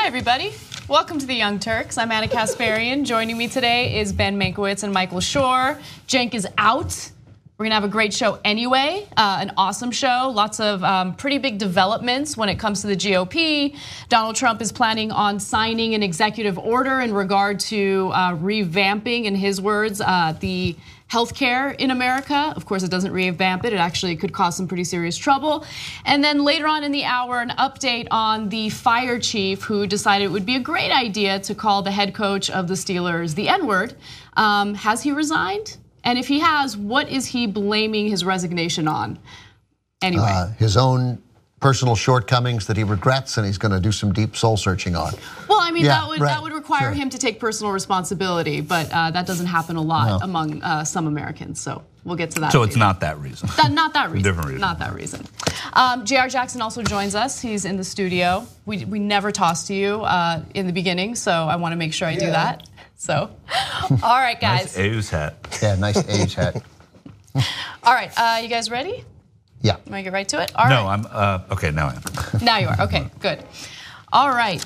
Hi, everybody. Welcome to the Young Turks. I'm Anna Kasparian. Joining me today is Ben Mankiewicz and Michael Schor. Cenk is out. We're gonna have a great show anyway, an awesome show. Lots of pretty big developments when it comes to the GOP. Donald Trump is planning on signing an executive order in regard to revamping, in his words, the healthcare in America. Of course, it doesn't revamp it. It actually could cause some pretty serious trouble. And then later on in the hour, an update on the fire chief who decided it would be a great idea to call the head coach of the Steelers the N-word. Has he resigned? And if he has, what is he blaming his resignation on? Anyway. His own personal shortcomings that he regrets, and he's going to do some deep soul searching on. Well, I mean, that would require him to take personal responsibility, but that doesn't happen a lot among some Americans. So we'll get to that. So it's not that reason. Not that reason. Different reason. Not that reason. J.R. Jackson also joins us. He's in the studio. We never tossed to you in the beginning, so I want to make sure I do that. So, all right, guys. Nice A's hat. Yeah, nice A's hat. All right, you guys ready? Yeah. Want to get right to it? All no, right. I'm okay. Now I am. Now you are. Okay, good. All right.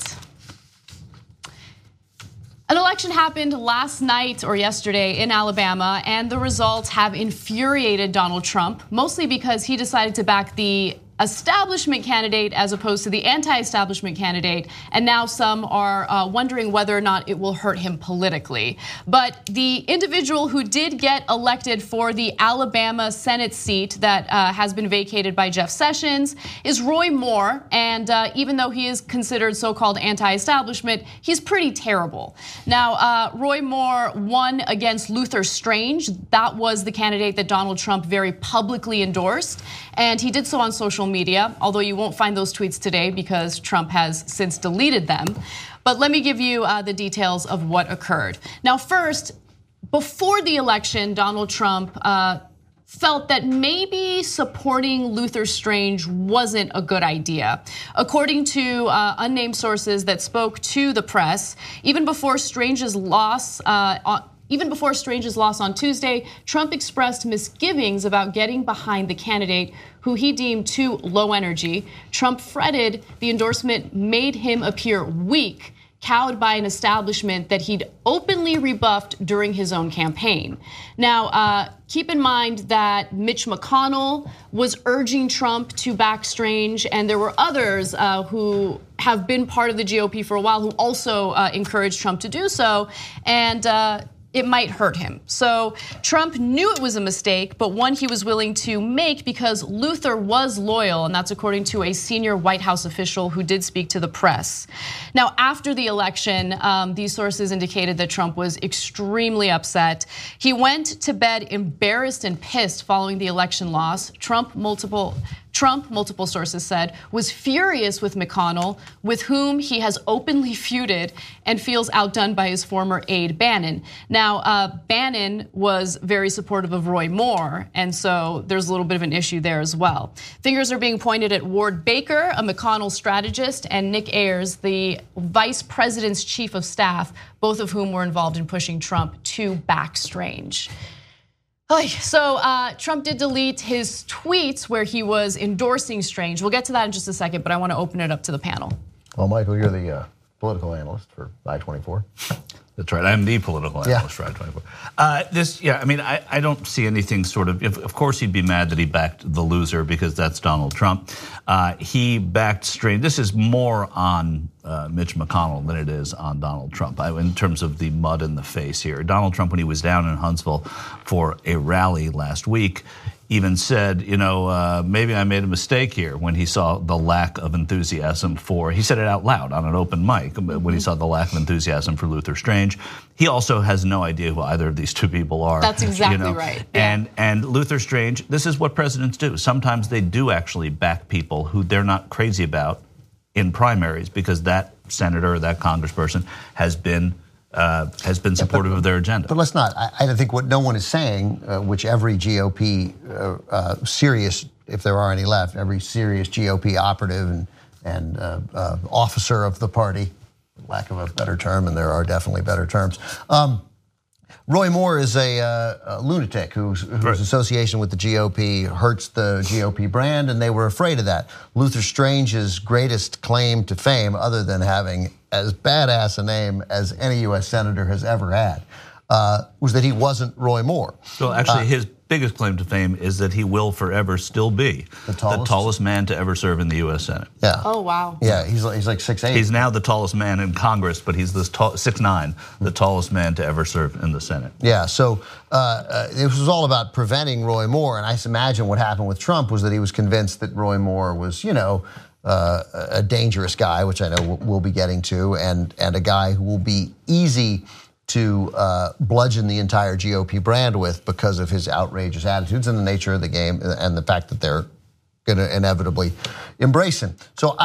An election happened last night or yesterday in Alabama, and the results have infuriated Donald Trump, mostly because he decided to back the establishment candidate as opposed to the anti-establishment candidate, and now some are wondering whether or not it will hurt him politically. But the individual who did get elected for the Alabama Senate seat that has been vacated by Jeff Sessions is Roy Moore, and even though he is considered so-called anti-establishment, he's pretty terrible. Now, Roy Moore won against Luther Strange. That was the candidate that Donald Trump very publicly endorsed, and he did so on social media, although you won't find those tweets today because Trump has since deleted them. But let me give you the details of what occurred. Now, first, before the election, Donald Trump felt that maybe supporting Luther Strange wasn't a good idea. According to unnamed sources that spoke to the press, even before Strange's loss on Tuesday, Trump expressed misgivings about getting behind the candidate who he deemed too low energy. Trump fretted the endorsement made him appear weak, cowed by an establishment that he'd openly rebuffed during his own campaign. Now, keep in mind that Mitch McConnell was urging Trump to back Strange, and there were others who have been part of the GOP for a while who also encouraged Trump to do so, and it might hurt him. So Trump knew it was a mistake, but one he was willing to make because Luther was loyal, and that's according to a senior White House official who did speak to the press. Now, after the election, these sources indicated that Trump was extremely upset. He went to bed embarrassed and pissed following the election loss. Trump, multiple sources said, was furious with McConnell, with whom he has openly feuded and feels outdone by his former aide Bannon. Now, Bannon was very supportive of Roy Moore, and so there's a little bit of an issue there as well. Fingers are being pointed at Ward Baker, a McConnell strategist, and Nick Ayers, the vice president's chief of staff, both of whom were involved in pushing Trump to back Strange. So Trump did delete his tweets where he was endorsing Strange. We'll get to that in just a second, but I want to open it up to the panel. Well, Michael, you're the political analyst for I-24. That's right. I'm the political analyst for I-24. I mean, I don't see anything sort of course he'd be mad that he backed the loser because that's Donald Trump. He backed Strange. This is more on Mitch McConnell than it is on Donald Trump in terms of the mud in the face here. Donald Trump, when he was down in Huntsville for a rally last week, even said, maybe I made a mistake here when he saw the lack of enthusiasm he said it out loud on an open mic when he saw the lack of enthusiasm for Luther Strange. He also has no idea who either of these two people are. That's exactly right. Yeah. And Luther Strange, this is what presidents do. Sometimes they do actually back people who they're not crazy about in primaries because that senator or that congressperson has been supportive of their agenda. But let's not. I think what no one is saying, which every GOP serious, if there are any left, every serious GOP operative and officer of the party, lack of a better term, and there are definitely better terms. Roy Moore is a lunatic whose association with the GOP hurts the GOP brand, and they were afraid of that. Luther Strange's greatest claim to fame, other than having as badass a name as any U.S. senator has ever had, was that he wasn't Roy Moore. So actually, his biggest claim to fame is that he will forever still be the tallest man to ever serve in the U.S. Senate. Yeah. Oh, wow. Yeah, he's like 6'8". He's now the tallest man in Congress, but he's this 6'9", the tallest man to ever serve in the Senate. Yeah, so it was all about preventing Roy Moore, and I imagine what happened with Trump was that he was convinced that Roy Moore was, a dangerous guy, which I know we'll be getting to, and a guy who will be easy to bludgeon the entire GOP brand with because of his outrageous attitudes and the nature of the game and the fact that they're going to inevitably embrace him. So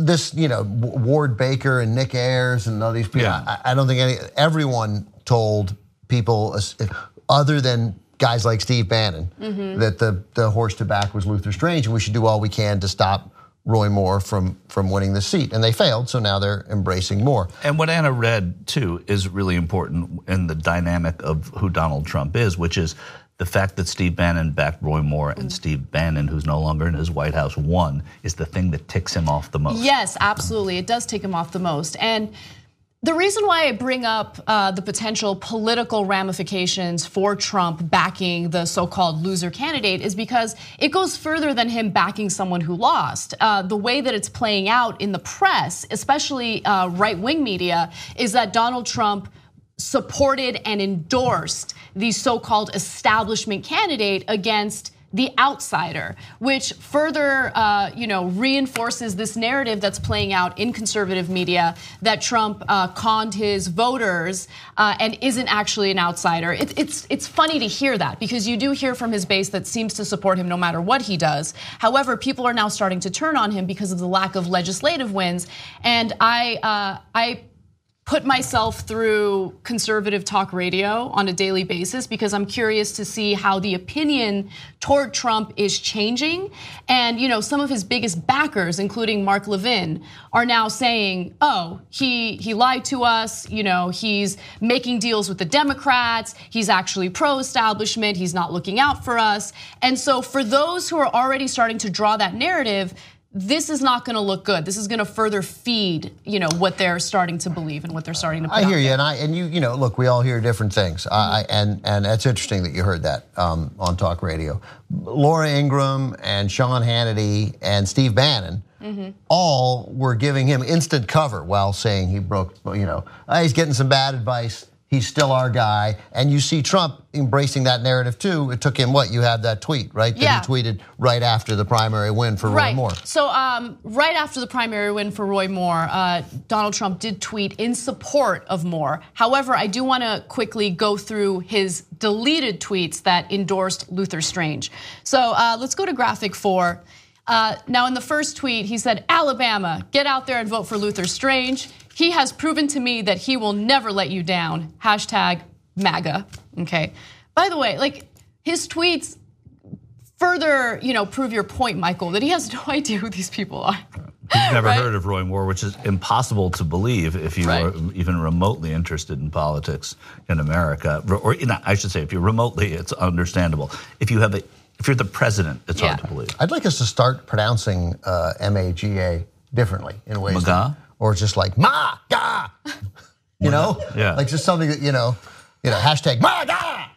Ward Baker and Nick Ayers and all these people, I don't think everyone told people other than guys like Steve Bannon that the horse to back was Luther Strange, and we should do all we can to stop Roy Moore from winning the seat, and they failed, so now they're embracing Moore. And what Anna read, too, is really important in the dynamic of who Donald Trump is, which is the fact that Steve Bannon backed Roy Moore and Steve Bannon, who's no longer in his White House, won, is the thing that ticks him off the most. Yes, absolutely. It does tick him off the most. And the reason why I bring up the potential political ramifications for Trump backing the so-called loser candidate is because it goes further than him backing someone who lost. The way that it's playing out in the press, especially right-wing media, is that Donald Trump supported and endorsed the so-called establishment candidate against the outsider, which further, reinforces this narrative that's playing out in conservative media that Trump conned his voters and isn't actually an outsider. It's funny to hear that because you do hear from his base that seems to support him no matter what he does. However, people are now starting to turn on him because of the lack of legislative wins, and I put myself through conservative talk radio on a daily basis because I'm curious to see how the opinion toward Trump is changing. And some of his biggest backers, including Mark Levin, are now saying, oh, he lied to us, he's making deals with the Democrats, he's actually pro-establishment, he's not looking out for us. And so for those who are already starting to draw that narrative, this is not going to look good. This is going to further feed, what they're starting to believe and what they're starting to put I hear you, there. and you look, we all hear different things. And it's interesting that you heard that on talk radio. Laura Ingraham and Sean Hannity and Steve Bannon all were giving him instant cover while saying he broke, he's getting some bad advice. He's still our guy. And you see Trump embracing that narrative too. It took him you had that tweet, right? Yeah. That he tweeted right after the primary win for Roy Moore. So right after the primary win for Roy Moore, Donald Trump did tweet in support of Moore. However, I do want to quickly go through his deleted tweets that endorsed Luther Strange. So let's go to graphic 4. Now in the first tweet, he said, Alabama, get out there and vote for Luther Strange. He has proven to me that he will never let you down. #MAGA. Okay. By the way, his tweets further, prove your point, Michael, that he has no idea who these people are. You've never heard of Roy Moore, which is impossible to believe if you are even remotely interested in politics in America. Or I should say, if you're remotely, it's understandable. If you're the president, it's hard to believe. I'd like us to start pronouncing MAGA differently in ways. MAGA? Or just like MAGA, Yeah. Like just something that #MAGA.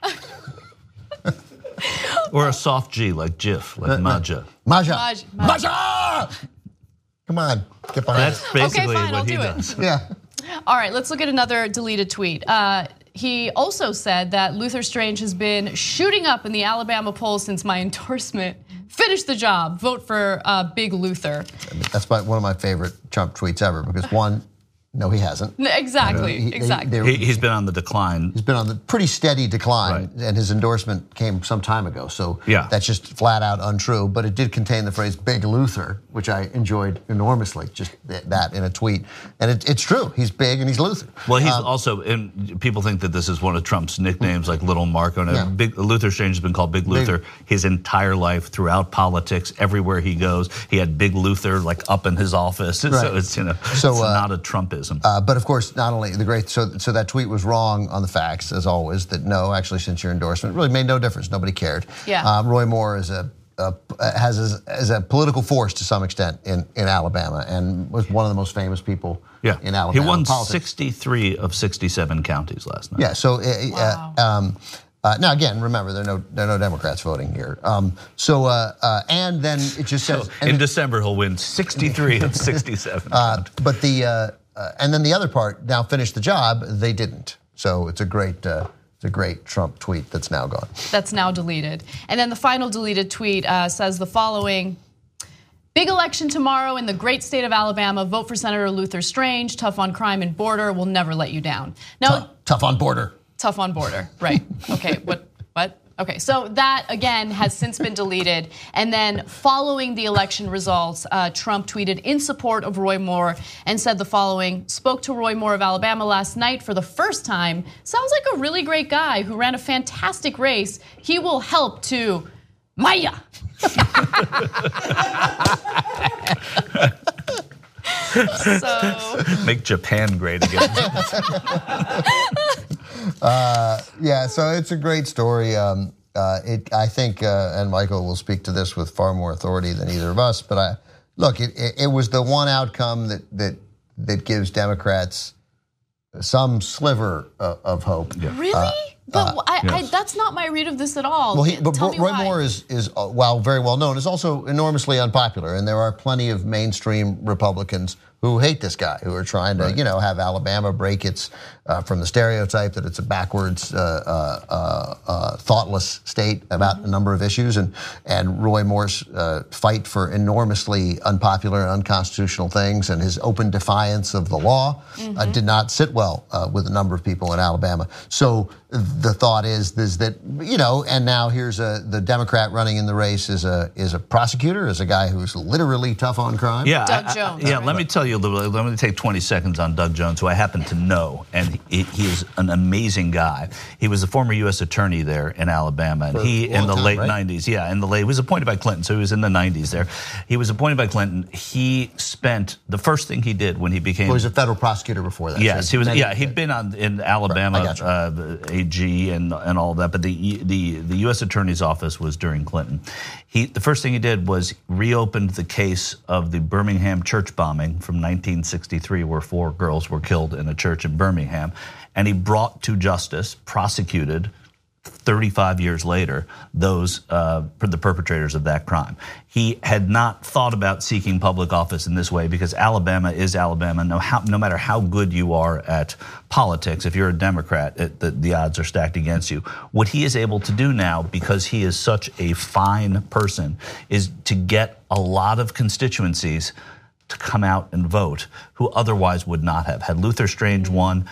Or a soft G like Jif, like Maja. Maja. Come on, get behind That's basically fine, what I'll he do it. does. Yeah. All right, let's look at another deleted tweet. He also said that Luther Strange has been shooting up in the Alabama polls since my endorsement. Finish the job. Vote for Big Luther. That's one of my favorite Trump tweets ever because one, no, he hasn't. Exactly. Exactly. He's been on the decline. He's been on the pretty steady decline, and his endorsement came some time ago. So that's just flat out untrue. But it did contain the phrase "Big Luther," which I enjoyed enormously. Just that in a tweet, and it's true. He's big and he's Luther. Well, he's also, and people think that this is one of Trump's nicknames, like Little Marco. Big Luther Strange has been called Big Luther his entire life throughout politics. Everywhere he goes, he had Big Luther up in his office. So it's it's not a Trumpism. But of course, not only the great, so that tweet was wrong on the facts, as always, that no, actually, since your endorsement, really made no difference. Nobody cared. Yeah. Roy Moore is a as a political force to some extent in Alabama, and was one of the most famous people in Alabama. He won politics. 63 of 67 counties last night. Yeah. So now again, remember there are no Democrats voting here. And then it just says in December he'll win 63 of 67. But and then the other part, now finish the job, they didn't. So it's a great Trump tweet that's now gone. That's now deleted. And then the final deleted tweet says the following: big election tomorrow in the great state of Alabama. Vote for Senator Luther Strange. Tough on crime and border. Will never let you down. Now, tough on border. Tough on border, right? Okay, what? Okay, so that again has since been deleted. And then following the election results, Trump tweeted in support of Roy Moore and said the following: spoke to Roy Moore of Alabama last night for the first time. Sounds like a really great guy who ran a fantastic race. He will help to Maya. So make Japan great again. So it's a great story. I think, and Michael will speak to this with far more authority than either of us. But it was the one outcome that gives Democrats some sliver of hope. Yeah. Really? But yes. That's not my read of this at all. Well, but Roy Moore is while very well known, is also enormously unpopular, and there are plenty of mainstream Republicans who hate this guy, who are trying to, have Alabama break its from the stereotype that it's a backwards, thoughtless state about a number of issues, and Roy Moore's fight for enormously unpopular and unconstitutional things, and his open defiance of the law did not sit well with a number of people in Alabama. So the thought is that and now here's the Democrat running in the race is a prosecutor, is a guy who's literally tough on crime. Yeah, Doug Jones. Let me tell you. Let me take 20 seconds on Doug Jones, who I happen to know, and he is an amazing guy. He was the former U.S. attorney there in Alabama, and he in the late 90s. Yeah, he was appointed by Clinton, so he was in the 90s there. He was appointed by Clinton. He spent the first thing he did when he became. Well, he was a federal prosecutor before that. Yes, he was. Yeah, he'd been in Alabama, AG, and all that. But the U.S. attorney's office was during Clinton. The first thing he did was reopened the case of the Birmingham church bombing from 1963, where 4 girls were killed in a church in Birmingham, and he brought to justice, prosecuted 35 years later, the perpetrators of that crime. He had not thought about seeking public office in this way because Alabama is Alabama. No matter how good you are at politics, if you're a Democrat, the odds are stacked against you. What he is able to do now, because he is such a fine person, is to get a lot of constituencies to come out and vote who otherwise would not have. Had Luther Strange won,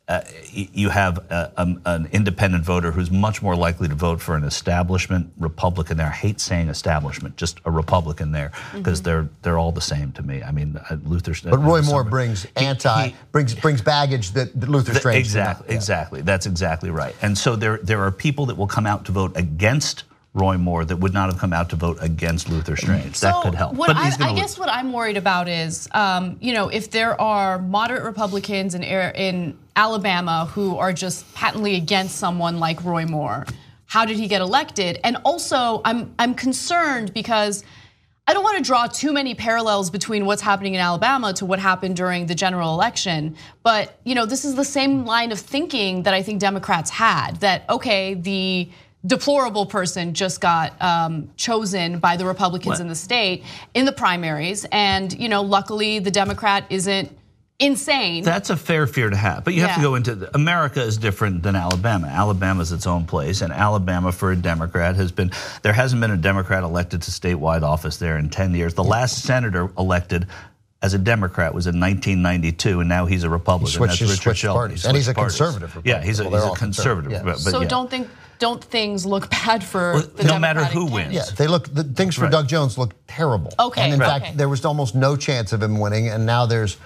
you have an independent voter who's much more likely to vote for an establishment Republican there. I hate saying establishment, just a Republican there, because they're all the same to me. I mean, Luther. But Roy Moore brings brings baggage that Luther Strange. Exactly. That's exactly right. And so there are people that will come out to vote against Roy Moore that would not have come out to vote against Luther Strange. That could help. I guess what I'm worried about is, if there are moderate Republicans in Alabama who are just patently against someone like Roy Moore, how did he get elected? And also, I'm concerned because I don't want to draw too many parallels between what's happening in Alabama to what happened during the general election. But this is the same line of thinking that I think Democrats had. That the deplorable person just got chosen by the Republicans in the state in the primaries, and luckily the Democrat isn't insane. That's a fair fear to have, but you have to go into America is different than Alabama. Alabama's its own place, and Alabama for a Democrat there hasn't been a Democrat elected to statewide office there in 10 years. The last senator elected as a Democrat was in 1992, and now he's a Republican. He switched parties, and he's a conservative Republican. Yeah, he's a conservative. Yeah. But so don't things look bad for the no matter who candidate? wins? Yeah, things for Doug Jones look terrible. Okay, and in fact, there was almost no chance of him winning, and now there's,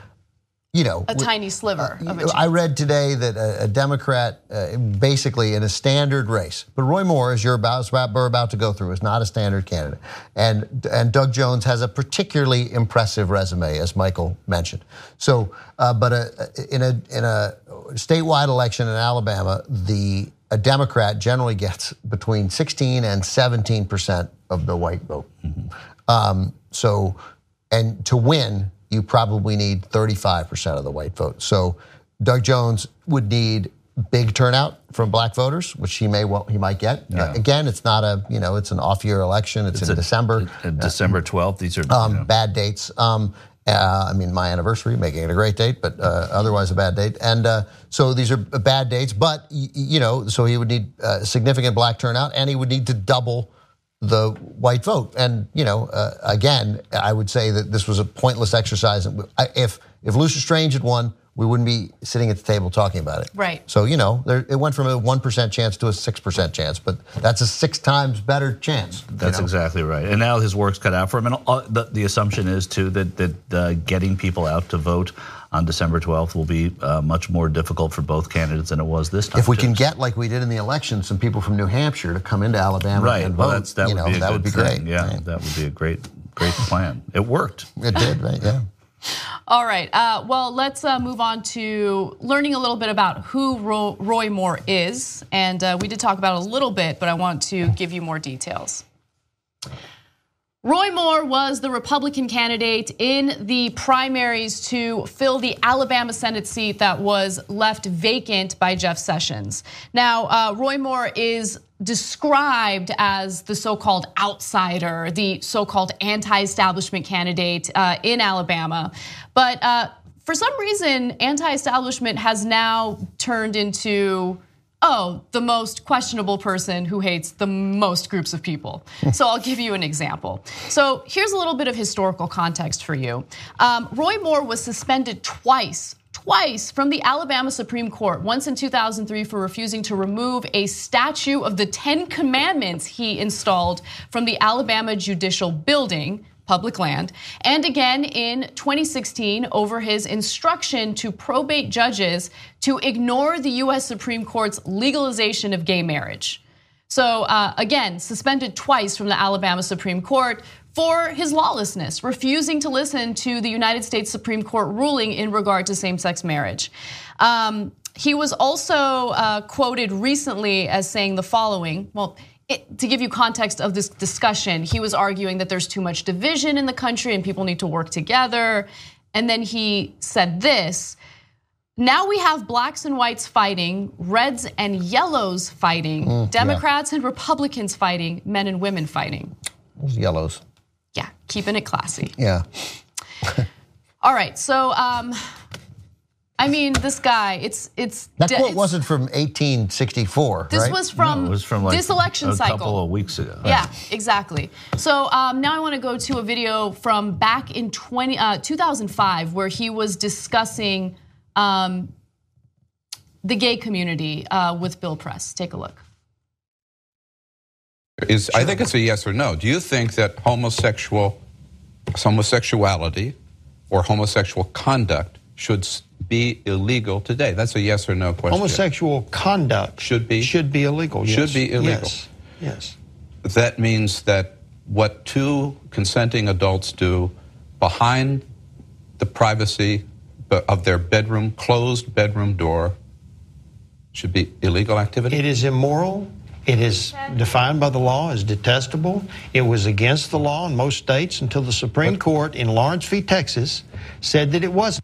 a tiny sliver of a chance. I read today that a Democrat, basically in a standard race, but Roy Moore, as we're about to go through, is not a standard candidate, and Doug Jones has a particularly impressive resume, as Michael mentioned. So, but in a statewide election in Alabama, the a Democrat generally gets between 16 and 17% of the white vote. So, and to win, you probably need 35% of the white vote. So Doug Jones would need big turnout from black voters, which he might get. Yeah. Again, it's not a, it's an off-year election. It's in December. December 12th. These are bad dates. I mean, my anniversary, making it a great date, but otherwise a bad date. And so these are bad dates, but so he would need significant black turnout, and he would need to double the white vote. And again, I would say that this was a pointless exercise. If Lucius Strange had won, we wouldn't be sitting at the table talking about it. Right. So, it went from a 1% chance to a 6% chance, but that's a 6 times better chance. That's exactly right. And now his work's cut out for him. And the assumption is, too, that getting people out to vote on December 12th will be much more difficult for both candidates than it was this time. If we can get, like we did in the election, some people from New Hampshire to come into Alabama and vote, that would be great. Yeah, right? That would be a great plan. It worked. It did, right? Yeah. All right, well, let's move on to learning a little bit about who Roy Moore is. And we did talk about it a little bit, but I want to give you more details. Roy Moore was the Republican candidate in the primaries to fill the Alabama Senate seat that was left vacant by Jeff Sessions. Now, Roy Moore is described as the so-called outsider, the so-called anti-establishment candidate in Alabama. But for some reason, anti-establishment has now turned into, the most questionable person who hates the most groups of people. So I'll give you an example. So here's a little bit of historical context for you. Roy Moore was suspended twice from the Alabama Supreme Court, once in 2003 for refusing to remove a statue of the 10 Commandments he installed from the Alabama Judicial Building, public land, and again in 2016 over his instruction to probate judges to ignore the US Supreme Court's legalization of gay marriage. So again, suspended twice from the Alabama Supreme Court for his lawlessness, refusing to listen to the United States Supreme Court ruling in regard to same-sex marriage. He was also quoted recently as saying the following, to give you context of this discussion, he was arguing that there's too much division in the country and people need to work together. And then he said this: now we have blacks and whites fighting, reds and yellows fighting, Democrats and Republicans fighting, men and women fighting. Those yellows. Yeah, keeping it classy. Yeah. All right, so I mean, this guy, it's that quote wasn't from 1864. This right? was from, it was from like this election cycle. A couple of weeks ago. Yeah, exactly. So now I want to go to a video from back in 2005 where he was discussing the gay community with Bill Press. Take a look. I think it's a yes or no. Do you think that homosexuality or homosexual conduct should be illegal today? That's a yes or no question. Homosexual conduct should be illegal. Yes. Should be illegal. Yes. That means that what two consenting adults do behind the privacy of their bedroom, closed bedroom door, should be illegal activity? It is immoral. It is defined by the law as detestable. It was against the law in most states until the Supreme Court in Lawrence v. Texas said that it wasn't.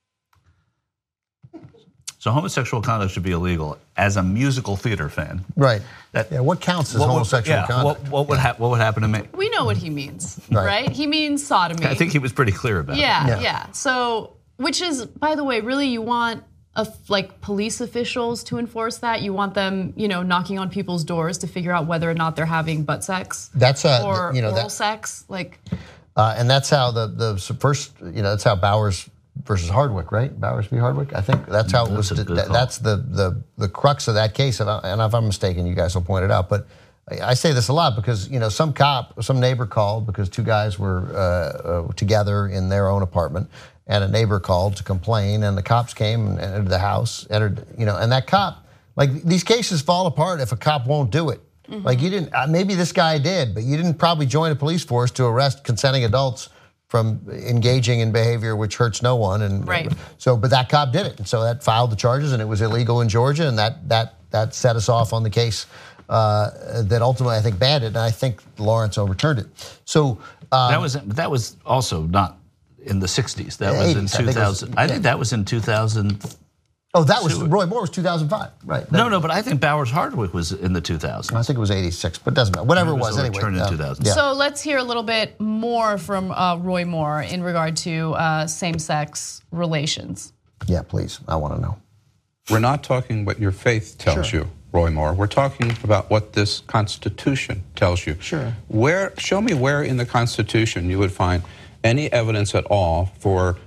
So homosexual conduct should be illegal as a musical theater fan. Right. What counts as homosexual conduct? What would happen to me? We know what he means, right? He means sodomy. I think he was pretty clear about it. Yeah. So, which is, by the way, really you want police officials to enforce that. You want them, knocking on people's doors to figure out whether or not they're having butt sex. That's or oral sex, and that's how the first, that's how Bowers versus Hardwick, right? Bowers v. Hardwick. I think that's how it was. That's the crux of that case. And if I'm mistaken, you guys will point it out. But I say this a lot because some neighbor called because two guys were together in their own apartment. And a neighbor called to complain, and the cops came and entered the house, and that cop, these cases fall apart if a cop won't do it. Mm-hmm. You didn't, maybe this guy did, but you didn't probably join a police force to arrest consenting adults from engaging in behavior which hurts no one. And right. But that cop did it, and so that filed the charges, and it was illegal in Georgia, and that that set us off on the case that ultimately I think banned it, and I think Lawrence overturned it. So that was also not in the 60s. That was in 2000. I think that was in 2000. Oh, that was Roy Moore was 2005, right? No, but I think Bowers Hardwick was in the 2000s. I think it was 86, but it doesn't matter. Whatever it was anyway. Turned in 2000. Yeah. So let's hear a little bit more from Roy Moore in regard to same-sex relations. Yeah, please. I want to know. We're not talking what your faith tells you, Roy Moore. We're talking about what this Constitution tells you. Sure. Show me where in the Constitution you would find any evidence at all for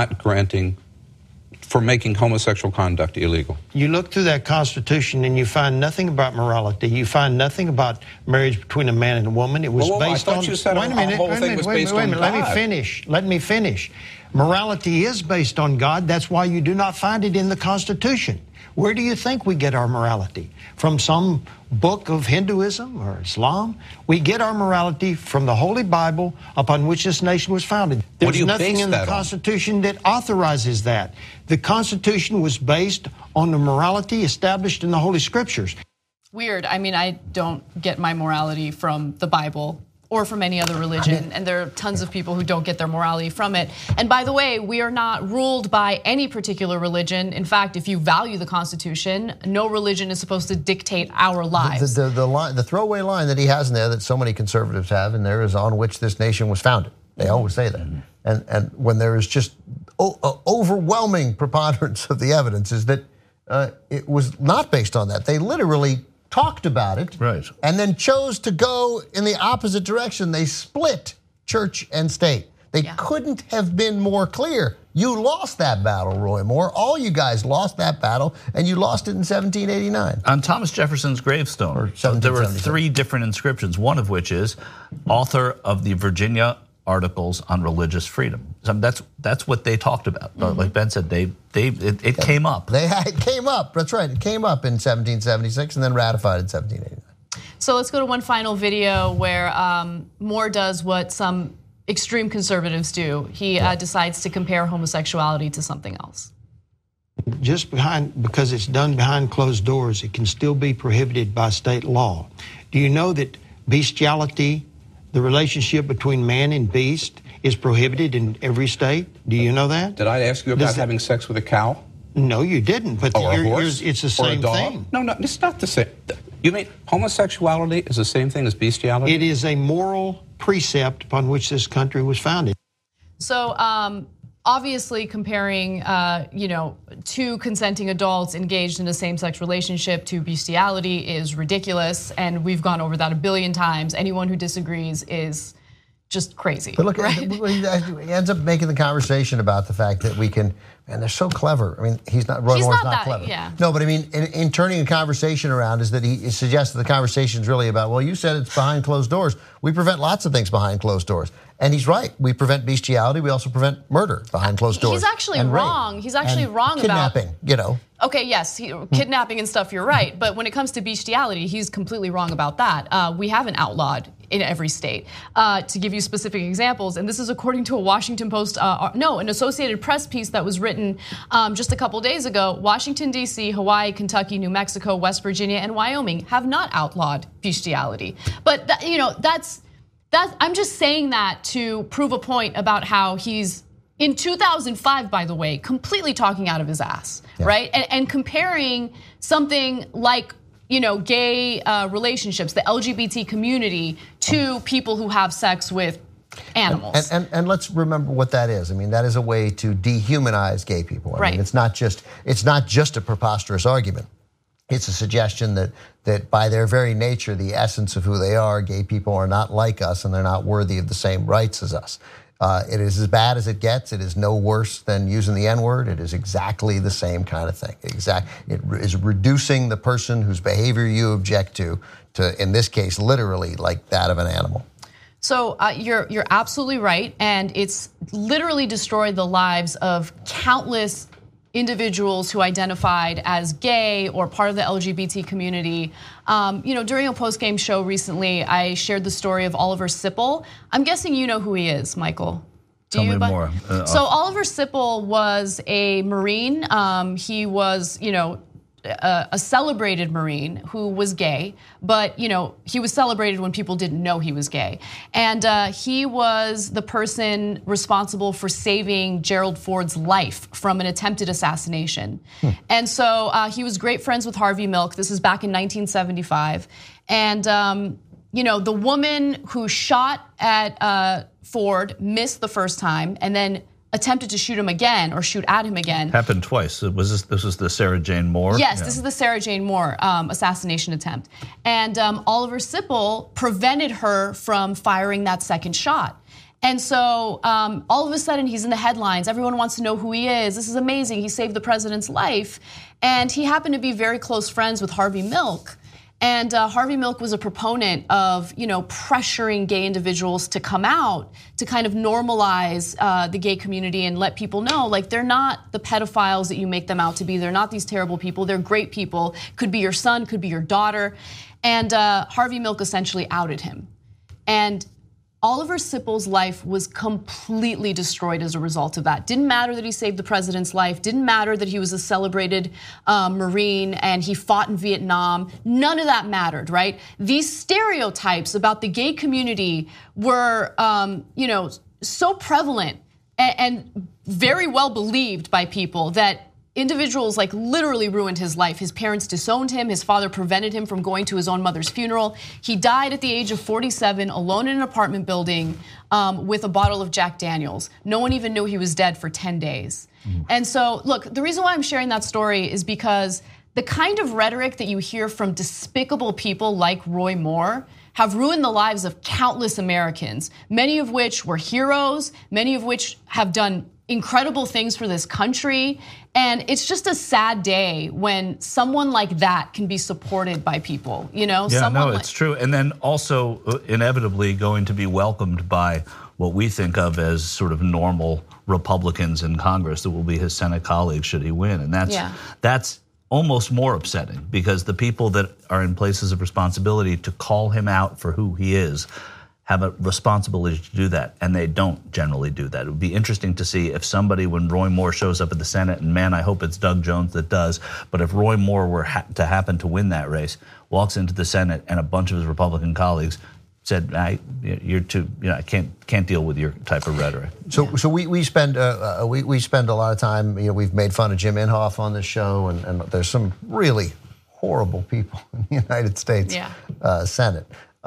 making homosexual conduct illegal. You look through that Constitution and you find nothing about morality. You find nothing about marriage between a man and a woman. It was based on. You said wait a minute. Let me finish. Let me finish. Morality is based on God. That's why you do not find it in the Constitution. Where do you think we get our morality? From some book of Hinduism or Islam? We get our morality from the Holy Bible upon which this nation was founded. There's nothing in the Constitution that authorizes that. The Constitution was based on the morality established in the Holy Scriptures. Weird. I mean, I don't get my morality from the Bible or from any other religion, and there are tons of people who don't get their morality from it. And by the way, we are not ruled by any particular religion. In fact, if you value the Constitution, no religion is supposed to dictate our lives. The throwaway line that he has in there that so many conservatives have in there is on which this nation was founded. They always say that. And when there is just overwhelming preponderance of the evidence is that it was not based on that. They literally talked about it, right, and then chose to go in the opposite direction. They split church and state. They couldn't have been more clear. You lost that battle, Roy Moore. All you guys lost that battle, and you lost it in 1789. On Thomas Jefferson's gravestone, there were 3 different inscriptions, one of which is author of the Virginia Articles on Religious Freedom. So that's what they talked about. Like Ben said, it came up. It came up. That's right. It came up in 1776 and then ratified in 1789. So let's go to one final video where Moore does what some extreme conservatives do. He decides to compare homosexuality to something else. Because it's done behind closed doors, it can still be prohibited by state law. Do you know that bestiality, the relationship between man and beast, is prohibited in every state? Do you know that? Did I ask you about having sex with a cow? No, you didn't. But or a horse? It's the same thing. No, it's not the same. You mean homosexuality is the same thing as bestiality? It is a moral precept upon which this country was founded. So obviously comparing two consenting adults engaged in a same-sex relationship to bestiality is ridiculous, and we've gone over that a billion times. Anyone who disagrees is just crazy. But look, right? He ends up making the conversation about the fact that we can, man, they're so clever. I mean, Roy Moore's not clever. Yeah. No, but I mean, in turning a conversation around is that he suggests that the conversation is really about, well, you said it's behind closed doors. We prevent lots of things behind closed doors. And he's right. We prevent bestiality. We also prevent murder behind closed doors. He's actually wrong. Rape. He's actually wrong kidnapping, about kidnapping, Okay, yes, kidnapping and stuff, you're right. But when it comes to bestiality, he's completely wrong about that. We haven't outlawed in every state. To give you specific examples, and this is according to a Washington Post, an Associated Press piece that was written just a couple days ago. Washington, D.C., Hawaii, Kentucky, New Mexico, West Virginia, and Wyoming have not outlawed bestiality. But I'm just saying that to prove a point about how he's, in 2005, by the way, completely talking out of his ass, right? And comparing something like, gay relationships, the LGBT community, to people who have sex with animals. And let's remember what that is. I mean, that is a way to dehumanize gay people. I mean, it's not just a preposterous argument. It's a suggestion that by their very nature, the essence of who they are, gay people are not like us and they're not worthy of the same rights as us. It is as bad as it gets. It is no worse than using the N-word. It is exactly the same kind of thing. It is reducing the person whose behavior you object to, in this case, literally like that of an animal. So you're absolutely right, and it's literally destroyed the lives of countless individuals who identified as gay or part of the LGBT community. During a post-game show recently, I shared the story of Oliver Sipple. I'm guessing you know who he is, Michael. Tell me more. So Oliver Sipple was a Marine. He was, a celebrated Marine who was gay, but he was celebrated when people didn't know he was gay. And he was the person responsible for saving Gerald Ford's life from an attempted assassination. And so he was great friends with Harvey Milk. This is back in 1975. And the woman who shot at Ford missed the first time and then attempted to shoot him again or shoot at him again. Happened twice. This was the Sarah Jane Moore? Yes, this is the Sarah Jane Moore assassination attempt. And Oliver Sipple prevented her from firing that second shot. And so all of a sudden he's in the headlines. Everyone wants to know who he is. This is amazing. He saved the president's life. And he happened to be very close friends with Harvey Milk. And Harvey Milk was a proponent of, pressuring gay individuals to come out to kind of normalize the gay community and let people know, like, they're not the pedophiles that you make them out to be. They're not these terrible people. They're great people. Could be your son, could be your daughter. And Harvey Milk essentially outed him. And Oliver Sipple's life was completely destroyed as a result of that. Didn't matter that he saved the president's life. Didn't matter that he was a celebrated Marine and he fought in Vietnam. None of that mattered, right? These stereotypes about the gay community were, so prevalent and very well believed by people that individuals like literally ruined his life. His parents disowned him. His father prevented him from going to his own mother's funeral. He died at the age of 47, alone in an apartment building with a bottle of Jack Daniels. No one even knew he was dead for 10 days. And so, look, the reason why I'm sharing that story is because the kind of rhetoric that you hear from despicable people like Roy Moore have ruined the lives of countless Americans, many of which were heroes, many of which have done incredible things for this country. And it's just a sad day when someone like that can be supported by people, Yeah, it's true. And then also inevitably going to be welcomed by what we think of as sort of normal Republicans in Congress that will be his Senate colleagues should he win. And that's almost more upsetting because the people that are in places of responsibility to call him out for who he is have a responsibility to do that, and they don't generally do that. It would be interesting to see if somebody, when Roy Moore shows up at the Senate, and man, I hope it's Doug Jones that does, but if Roy Moore were to happen to win that race, walks into the Senate and a bunch of his Republican colleagues said, "You're too, I can't deal with your type of rhetoric." So we spend a lot of time. We've made fun of Jim Inhofe on this show, and there's some really horrible people in the United States Senate.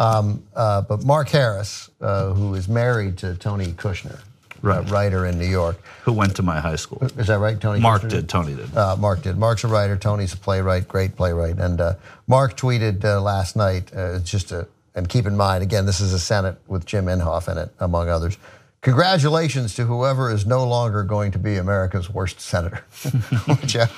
But Mark Harris, who is married to Tony Kushner, writer in New York. Who went to my high school. Is that right, Tony? Mark did, Tony did. Mark did. Mark's a writer, Tony's a playwright, great playwright. And Mark tweeted last night, and keep in mind, again, this is a Senate with Jim Inhofe in it, among others. Congratulations to whoever is no longer going to be America's worst senator, which I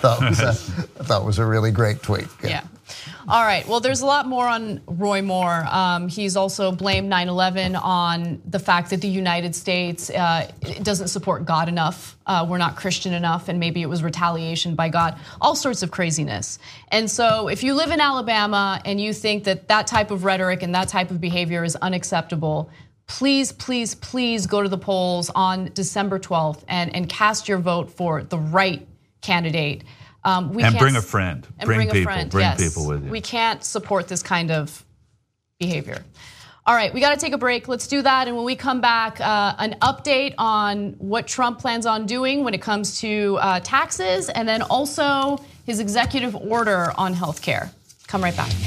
thought was a really great tweet. Yeah. All right. Well, there's a lot more on Roy Moore. He's also blamed 9/11 on the fact that the United States doesn't support God enough. We're not Christian enough, and maybe it was retaliation by God. All sorts of craziness. And so, if you live in Alabama and you think that that type of rhetoric and that type of behavior is unacceptable, please, please, please go to the polls on December 12th and cast your vote for the right candidate. And bring a friend. Bring people with you. We can't support this kind of behavior. All right, we got to take a break. Let's do that. And when we come back, an update on what Trump plans on doing when it comes to taxes, and then also his executive order on health care. Come right back.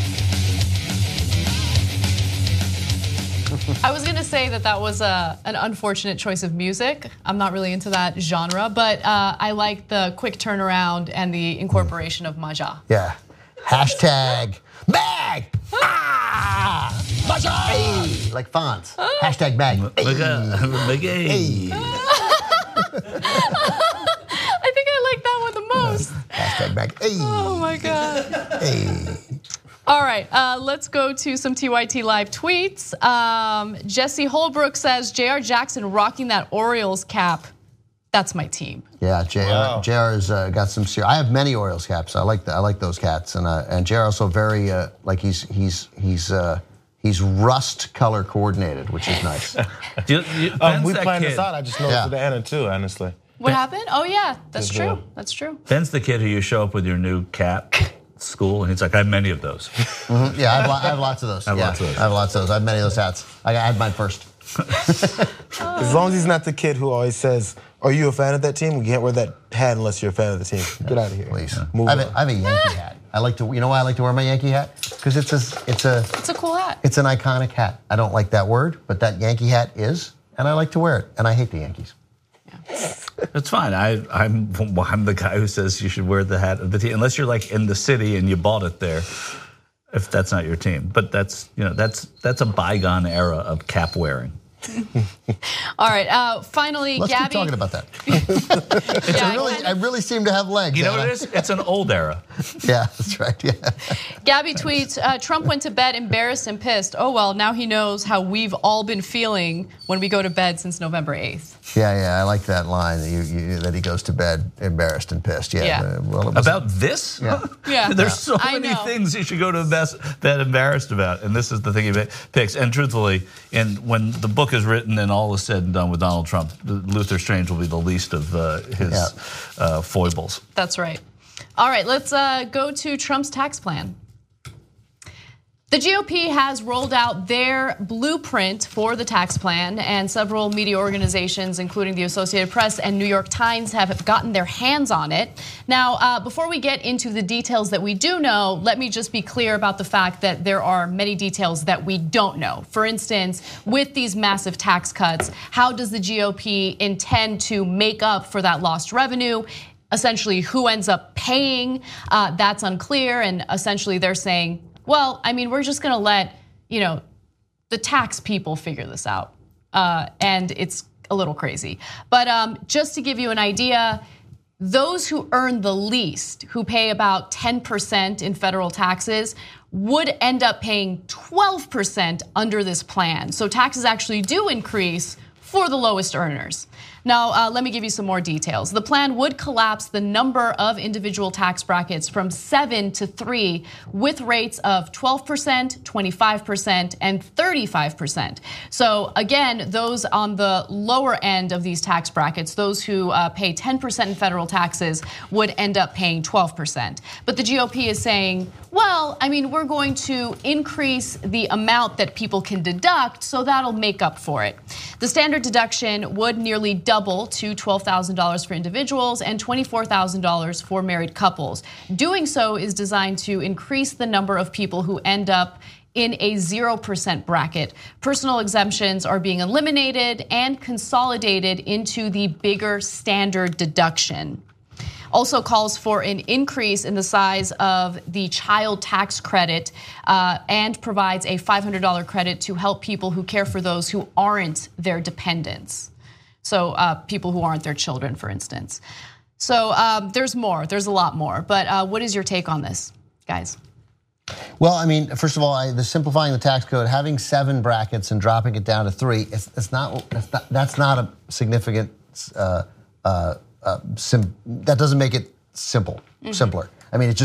I was going to say that was an unfortunate choice of music. I'm not really into that genre, but I like the quick turnaround and the incorporation of Maja. Yeah. Hashtag mag. Maja. Hey. Like fonts. Hashtag mag. Hey. I think I like that one the most. Hashtag mag. Hey. Oh my God. Hey. All right, let's go to some TYT Live tweets. Jesse Holbrook says, J.R. Jackson rocking that Orioles cap. That's my team. Yeah, JR's got some serious. I have many Orioles caps. I like those cats, and JR also very like he's rust color coordinated, which is nice. We planned this out. I just noticed with Anna too, honestly. What happened? Oh yeah, that's true. That's true. Ben's the kid who you show up with your new cat at school, and he's like, I have many of those. Mm-hmm. Yeah, I have lots of those. I have lots of those. I have many of those hats. I had mine first. As long as he's not the kid who always says, "Are you a fan of that team?" We can't wear that hat unless you're a fan of the team. Get out of here, please. I have a Yankee hat. I like to. You know why I like to wear my Yankee hat? Because it's a cool hat. It's an iconic hat. I don't like that word, but that Yankee hat is, and I like to wear it. And I hate the Yankees. That's fine. I'm the guy who says you should wear the hat of the team, unless you're like in the city and you bought it there. If that's not your team, but that's a bygone era of cap wearing. All right. Finally, let's Gabby. keep talking about that. I really seem to have legs. You know what it is? It's an old era. Yeah, that's right. Yeah. Gabby tweets, Trump went to bed embarrassed and pissed. Oh well, now he knows how we've all been feeling when we go to bed since November 8th. Yeah, I like that line that he goes to bed embarrassed and pissed. Yeah. About this? Yeah. There's so many things you should go to bed embarrassed about, and this is the thing he picks. And truthfully, when the book is written and all is said and done with Donald Trump, Luther Strange will be the least of his foibles. That's right. All right, let's go to Trump's tax plan. The GOP has rolled out their blueprint for the tax plan, and several media organizations, including the Associated Press and New York Times, have gotten their hands on it. Now, before we get into the details that we do know, let me just be clear about the fact that there are many details that we don't know. For instance, with these massive tax cuts, how does the GOP intend to make up for that lost revenue? Essentially, who ends up paying? That's unclear, and essentially they're saying, well, I mean, we're just gonna let, the tax people figure this out. And it's a little crazy. But just to give you an idea, those who earn the least, who pay about 10% in federal taxes, would end up paying 12% under this plan. So taxes actually do increase for the lowest earners. Now, let me give you some more details. The plan would collapse the number of individual tax brackets from 7 to 3 with rates of 12%, 25%, and 35%. So again, those on the lower end of these tax brackets, those who pay 10% in federal taxes would end up paying 12%. But the GOP is saying, well, I mean, we're going to increase the amount that people can deduct, so that'll make up for it. The standard deduction would nearly double to $12,000 for individuals and $24,000 for married couples. Doing so is designed to increase the number of people who end up in a 0% bracket. Personal exemptions are being eliminated and consolidated into the bigger standard deduction. Also calls for an increase in the size of the child tax credit and provides a $500 credit to help people who care for those who aren't their dependents. So people who aren't their children, for instance. So there's more, there's a lot more. But what is your take on this, guys? Well, I mean, first of all, the simplifying the tax code, having 7 brackets and dropping it down to 3, that's not a significant. That doesn't make it simpler. I mean,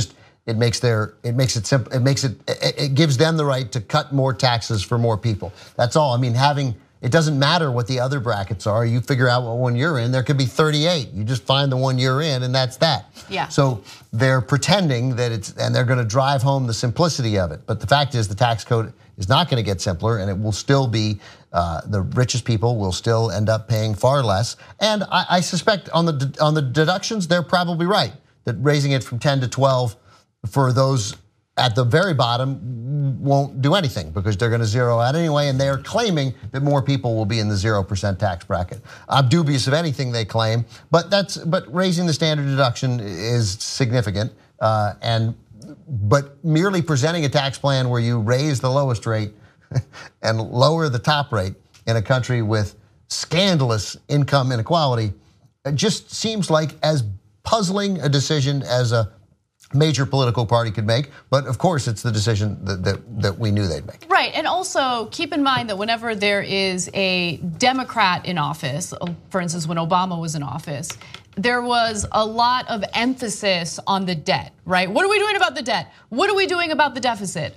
it gives them the right to cut more taxes for more people. That's all. I mean, it doesn't matter what the other brackets are. You figure out what one you're in. There could be 38. You just find the one you're in, and that's that. Yeah. So they're pretending that and they're going to drive home the simplicity of it. But the fact is, the tax code is not going to get simpler, and it will still be the richest people will still end up paying far less. And I suspect on the deductions, they're probably right that raising it from 10 to 12 for those at the very bottom won't do anything because they're going to zero out anyway, and they are claiming that more people will be in the 0% tax bracket. I'm dubious of anything they claim, but raising the standard deduction is significant. But merely presenting a tax plan where you raise the lowest rate and lower the top rate in a country with scandalous income inequality, it just seems like as puzzling a decision as a major political party could make, but of course it's the decision that we knew they'd make. Right, and also keep in mind that whenever there is a Democrat in office, for instance, when Obama was in office, there was a lot of emphasis on the debt, right? What are we doing about the debt? What are we doing about the deficit?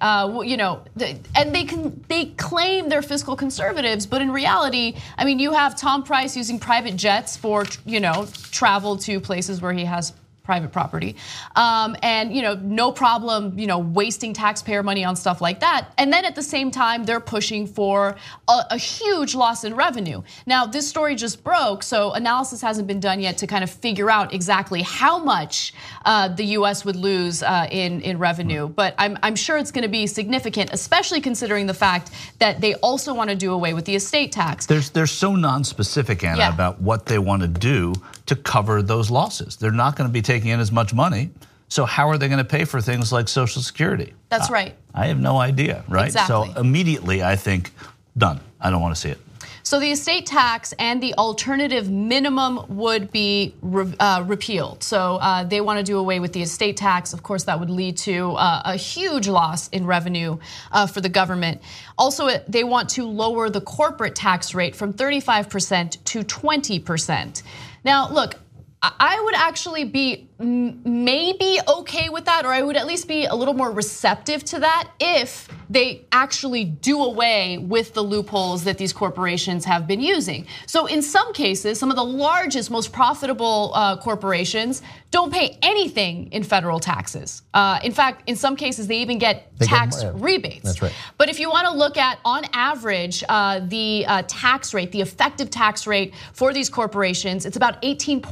And they claim they're fiscal conservatives, but in reality, I mean, you have Tom Price using private jets for travel to places where he has private property, and no problem, wasting taxpayer money on stuff like that. And then at the same time, they're pushing for a huge loss in revenue. Now, this story just broke, so analysis hasn't been done yet to kind of figure out exactly how much the U.S. would lose in revenue. But I'm sure it's going to be significant, especially considering the fact that they also want to do away with the estate tax. They're so non-specific, Anna, about what they want to do to cover those losses. They're not going to be taking in as much money. So how are they going to pay for things like Social Security? That's right. I have no idea, right? Exactly. So immediately I think, done. I don't want to see it. So the estate tax and the alternative minimum would be repealed. So they want to do away with the estate tax. Of course, that would lead to a huge loss in revenue for the government. Also, they want to lower the corporate tax rate from 35% to 20%. Now, look, I would actually be maybe okay with that, or I would at least be a little more receptive to that if they actually do away with the loopholes that these corporations have been using. So in some cases, some of the largest, most profitable corporations don't pay anything in federal taxes. In fact, in some cases, they even get tax rebates. That's right. But if you want to look at, on average, the tax rate, the effective tax rate for these corporations, it's about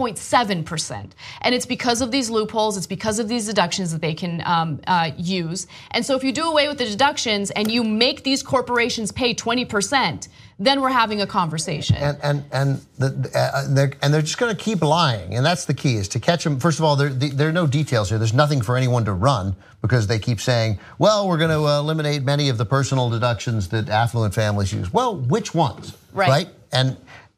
18.7%. And it's because of these loopholes, it's because of these deductions that they can use. And so if you do away with the deductions and you make these corporations pay 20%, then we're having a conversation. And they're just going to keep lying, and that's the key, is to catch them. First of all, there are no details here. There's nothing for anyone to run, because they keep saying, well, we're going to eliminate many of the personal deductions that affluent families use. Well, which ones, right? And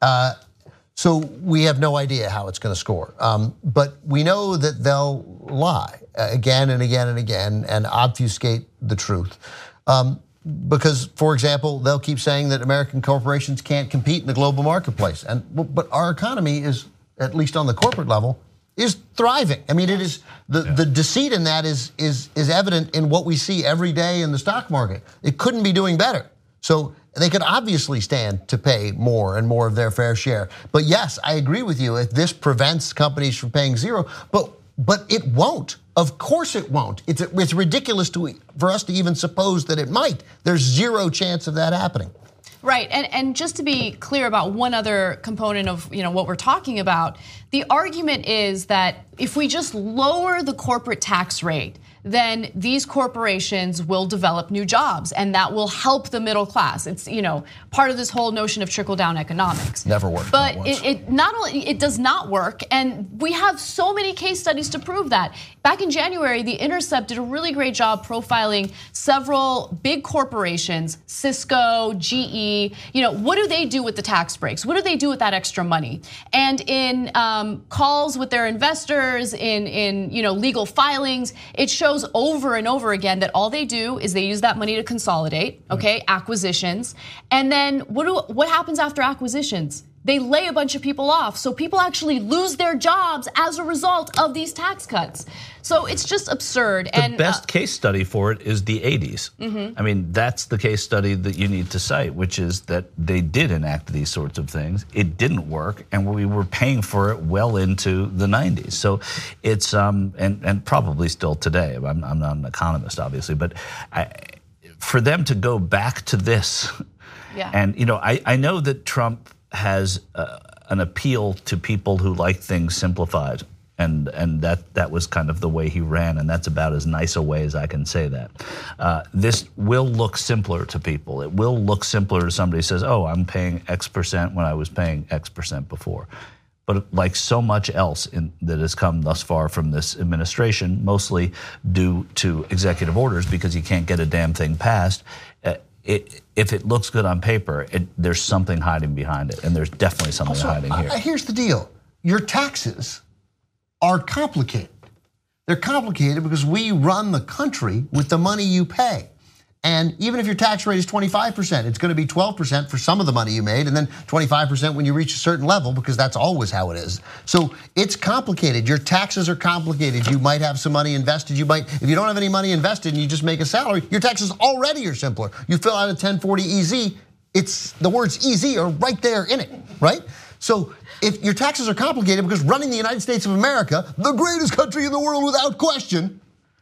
so we have no idea how it's going to score. But we know that they'll lie again and again and again and obfuscate the truth. Because, for example, they'll keep saying that American corporations can't compete in the global marketplace. But our economy is, at least on the corporate level, is thriving. I mean, it is the deceit in that is evident in what we see every day in the stock market. It couldn't be doing better. So they could obviously stand to pay more and more of their fair share. But yes, I agree with you. If this prevents companies from paying zero, but it won't. Of course it won't. It's ridiculous for us to even suppose that it might. There's zero chance of that happening. Right, and just to be clear about one other component of what we're talking about, the argument is that if we just lower the corporate tax rate, then these corporations will develop new jobs, and that will help the middle class. It's part of this whole notion of trickle-down economics. Never worked. But it does not work, and we have so many case studies to prove that. Back in January, The Intercept did a really great job profiling several big corporations, Cisco, GE. What do they do with the tax breaks? What do they do with that extra money? And in calls with their investors, in legal filings, it shows over and over again that all they do is they use that money to consolidate, acquisitions. And then what happens after acquisitions? They lay a bunch of people off. So people actually lose their jobs as a result of these tax cuts. So it's just absurd. The best case study for it is the 80s. I mean, that's the case study that you need to cite, which is that they did enact these sorts of things. It didn't work, and we were paying for it well into the 90s. So it's, and probably still today. I'm not an economist, obviously, but for them to go back to this, and I know that Trump has an appeal to people who like things simplified, and that was kind of the way he ran, and that's about as nice a way as I can say that. This will look simpler to people. It will look simpler to somebody who says, oh, I'm paying X percent when I was paying X percent before. But like so much else that has come thus far from this administration, mostly due to executive orders because you can't get a damn thing passed, if it looks good on paper, there's something hiding behind it, and there's definitely something hiding here. Here's the deal. Your taxes are complicated. They're complicated because we run the country with the money you pay. And even if your tax rate is 25%, it's going to be 12% for some of the money you made, and then 25% when you reach a certain level, because that's always how it is. So it's complicated. Your taxes are complicated. You might have some money invested. If you don't have any money invested and you just make a salary, your taxes already are simpler. You fill out a 1040 EZ, the words EZ are right there in it, right? So if your taxes are complicated because running the United States of America, the greatest country in the world without question,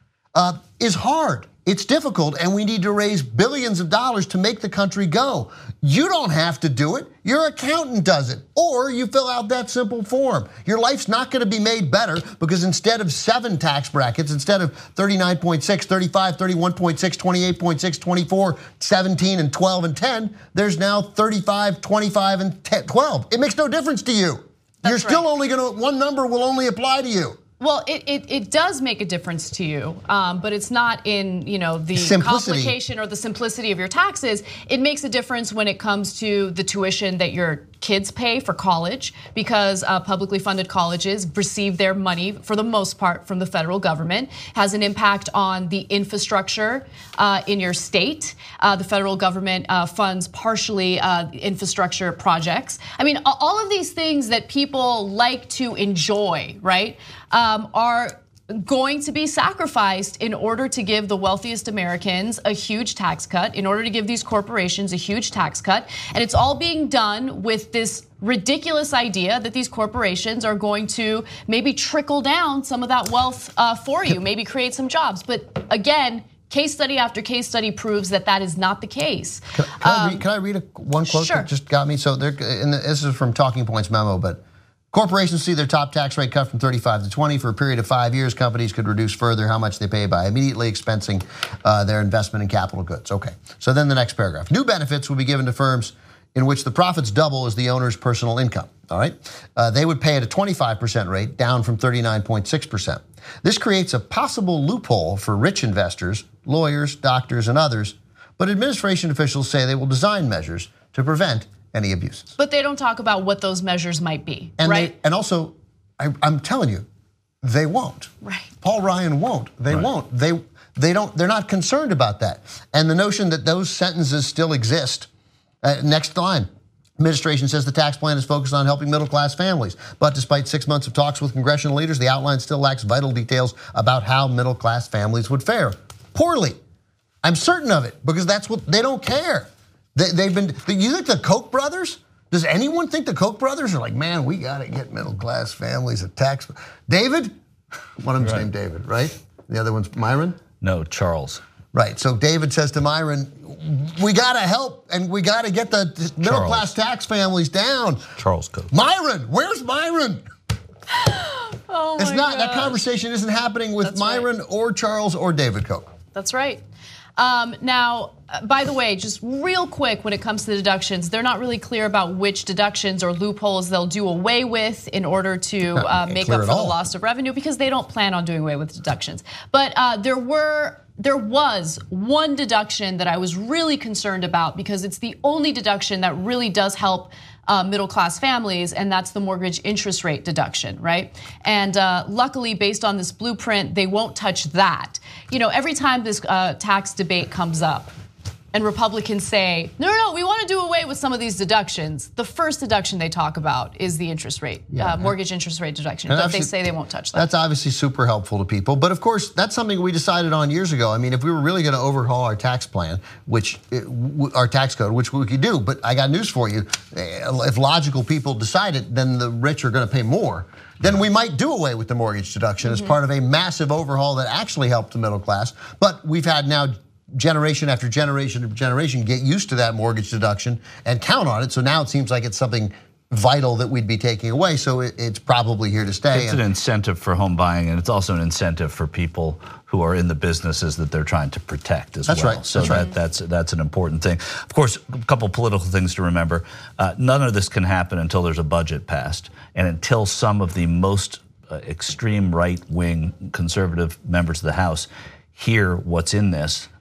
is hard. It's difficult, and we need to raise billions of dollars to make the country go. You don't have to do it. Your accountant does it, or you fill out that simple form. Your life's not going to be made better because instead of 7 tax brackets, instead of 39.6, 35, 31.6, 28.6, 24, 17, and 12 and 10, there's now 35, 25, and 12. It makes no difference to you. You're still only going to, one number will only apply to you. Well, it does make a difference to you, but it's not in the simplicity. Complication or the simplicity of your taxes. It makes a difference when it comes to the tuition that your kids pay for college, because publicly funded colleges receive their money for the most part from the federal government. Has an impact on the infrastructure in your state. The federal government funds partially infrastructure projects. I mean, all of these things that people like to enjoy, right? Are going to be sacrificed in order to give the wealthiest Americans a huge tax cut, in order to give these corporations a huge tax cut. And it's all being done with this ridiculous idea that these corporations are going to maybe trickle down some of that wealth for you, maybe create some jobs. But again, case study after case study proves that that is not the case. Can I read one quote that just got me? So this is from Talking Points memo, but corporations see their top tax rate cut from 35 to 20 for a period of 5 years. Companies could reduce further how much they pay by immediately expensing their investment in capital goods. Okay, so then the next paragraph. New benefits will be given to firms in which the profits double as the owner's personal income, all right? They would pay at a 25% rate, down from 39.6%. This creates a possible loophole for rich investors, lawyers, doctors, and others, but administration officials say they will design measures to prevent any abuses. But they don't talk about what those measures might be, and right? And also, I'm telling you, they won't. Right. Paul Ryan won't. They won't. They don't. They're not concerned about that. And the notion that those sentences still exist. Next line. Administration says the tax plan is focused on helping middle-class families. But despite 6 months of talks with congressional leaders, the outline still lacks vital details about how middle-class families would fare. Poorly. I'm certain of it, because that's what they don't care. They've been. You think the Koch brothers? Does anyone think the Koch brothers are like, man, we got to get middle-class families a tax? David? One of them's named David, right? The other one's Myron? No, Charles. Right, so David says to Myron, we got to help and we got to get the middle-class tax families down. Charles Koch. Myron, where's Myron? Oh it's not, gosh. that conversation isn't happening with Myron or Charles or David Koch. That's right. Now, by the way, just real quick, when it comes to the deductions, they're not really clear about which deductions or loopholes they'll do away with in order to make up for the loss of revenue, because they don't plan on doing away with deductions. But there was one deduction that I was really concerned about, because it's the only deduction that really does help middle-class families, and that's the mortgage interest rate deduction, right? And luckily, based on this blueprint, they won't touch that. Every time this tax debate comes up, and Republicans say, no, we want to do away with some of these deductions, the first deduction they talk about is the interest rate, mortgage interest rate deduction. But they say they won't touch that. That's obviously super helpful to people. But of course, that's something we decided on years ago. I mean, if we were really going to overhaul our tax plan, our tax code, which we could do, but I got news for you. If logical people decide it, then the rich are going to pay more. Then we might do away with the mortgage deduction as part of a massive overhaul that actually helped the middle class. But we've had now generation after generation after generation get used to that mortgage deduction and count on it. So now it seems like it's something vital that we'd be taking away. So it's probably here to stay. It's an incentive for home buying, and it's also an incentive for people who are in the businesses that they're trying to protect as well. That's right. So that's an important thing. Of course, a couple political things to remember. None of this can happen until there's a budget passed, and until some of the most extreme right-wing conservative members of the House hear what's in this.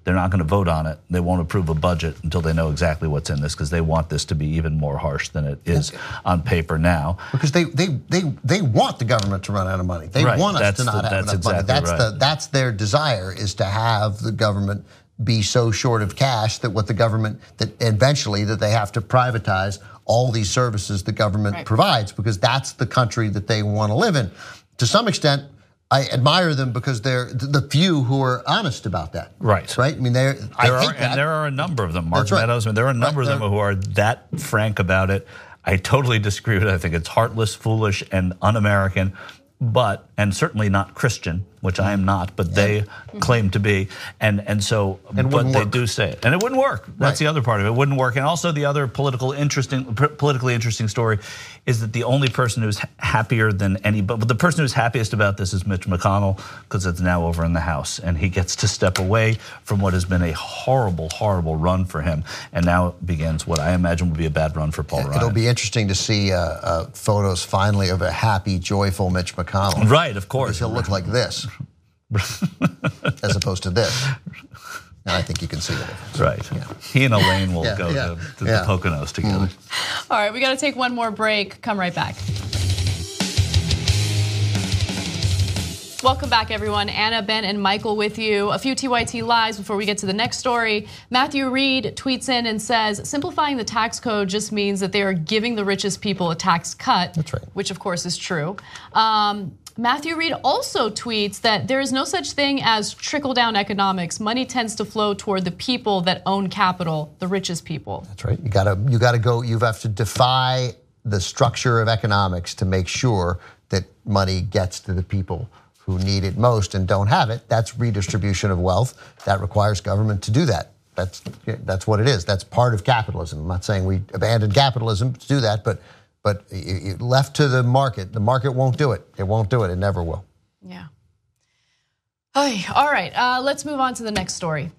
they're not going to vote on it. They won't approve a budget until they know exactly what's in this, because they want this to be even more harsh than it is on paper now. Because they want the government to run out of money. They want us to not have enough money. That's their desire, is to have the government be so short of cash that that eventually that they have to privatize all these services the government provides, because that's the country that they want to live in. To some extent, I admire them because they're the few who are honest about that. Right. I mean, there are a number of them. Mark Meadows. I mean, there are a number of them who are that frank about it. I totally disagree with it. I think it's heartless, foolish, and un-American, and certainly not Christian, which I am not, but they claim to be, but they do say it, and it wouldn't work. That's the other part of it. It wouldn't work, and also the other politically interesting story is that the only person who's happier than anybody, but the person who's happiest about this is Mitch McConnell, because it's now over in the House, and he gets to step away from what has been a horrible, horrible run for him, and now begins what I imagine will be a bad run for Paul Ryan. It'll be interesting to see photos finally of a happy, joyful Mitch McConnell. Right, of course. Because he'll look like this. As opposed to this. And I think you can see the difference. Right. Yeah. He and Elaine will go to the Poconos together. All right, we got to take one more break. Come right back. Welcome back, everyone. Anna, Ben, and Michael with you. A few TYT lives before we get to the next story. Matthew Reed tweets in and says, simplifying the tax code just means that they are giving the richest people a tax cut. That's right. Which, of course, is true. Matthew Reed also tweets that there is no such thing as trickle-down economics. Money tends to flow toward the people that own capital, the richest people. That's right. You have to defy the structure of economics to make sure that money gets to the people who need it most and don't have it. That's redistribution of wealth. That requires government to do that. That's what it is. That's part of capitalism. I'm not saying we abandoned capitalism to do that, but left to the market won't do it. It won't do it. It never will. Yeah. All right, let's move on to the next story.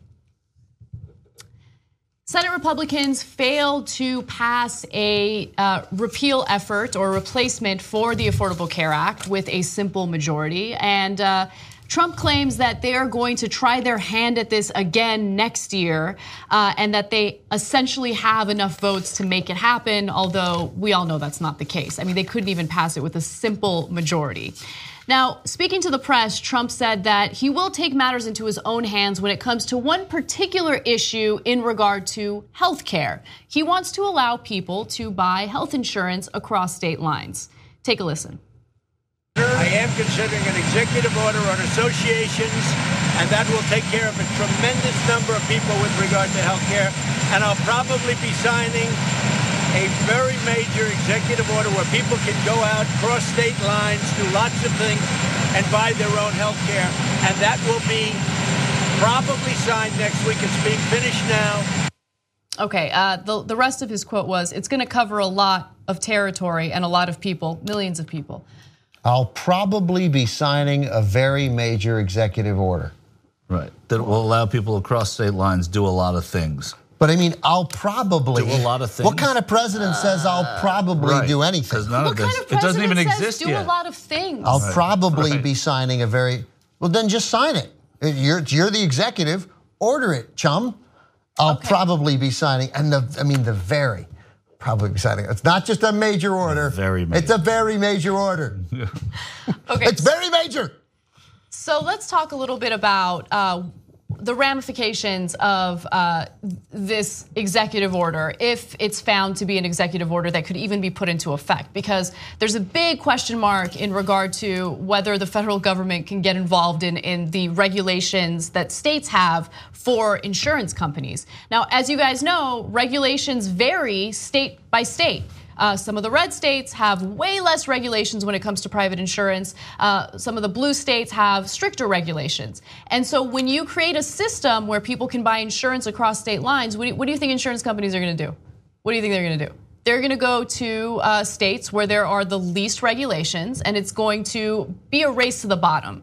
Senate Republicans failed to pass a repeal effort or replacement for the Affordable Care Act with a simple majority. And Trump claims that they are going to try their hand at this again next year, and that they essentially have enough votes to make it happen, although we all know that's not the case. I mean, they couldn't even pass it with a simple majority. Now, speaking to the press, Trump said that he will take matters into his own hands when it comes to one particular issue in regard to health care. He wants to allow people to buy health insurance across state lines. Take a listen. I am considering an executive order on associations, and that will take care of a tremendous number of people with regard to health care. And I'll probably be signing a very major executive order where people can go out, cross state lines, do lots of things, and buy their own health care. And that will be probably signed next week. It's being finished now. Okay, the rest of his quote was, it's going to cover a lot of territory and a lot of people, millions of people. I'll probably be signing a very major executive order. Right, that will allow people across state lines do a lot of things. But I mean, I'll probably do a lot of things. What kind of president says I'll probably do anything? What kind of president doesn't even exist yet. Do a lot of things? I'll probably be signing well, then just sign it. You're the executive, order it, chum. I'll probably be signing, and probably be signing. It's not just a major order. Very major. It's a very major order. Okay. It's very major. So let's talk a little bit about the ramifications of this executive order, if it's found to be an executive order that could even be put into effect, because there's a big question mark in regard to whether the federal government can get involved in the regulations that states have for insurance companies. Now, as you guys know, regulations vary state by state. Some of the red states have way less regulations when it comes to private insurance. Some of the blue states have stricter regulations. And so when you create a system where people can buy insurance across state lines, what do you think insurance companies are going to do? What do you think they're going to do? They're going to go to states where there are the least regulations, and it's going to be a race to the bottom.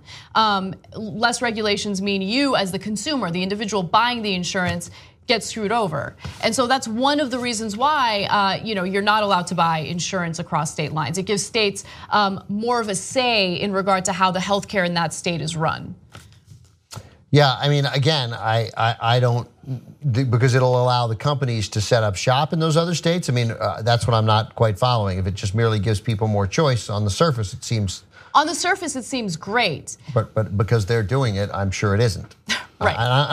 Less regulations mean you, as the consumer, the individual buying the insurance, get screwed over. And so that's one of the reasons why you're not allowed to buy insurance across state lines. It gives states more of a say in regard to how the healthcare in that state is run. Yeah, I mean, again, I don't, because it'll allow the companies to set up shop in those other states. I mean, that's what I'm not quite following. If it just merely gives people more choice, on the surface, it seems. On the surface, it seems great. But because they're doing it, I'm sure it isn't. Right.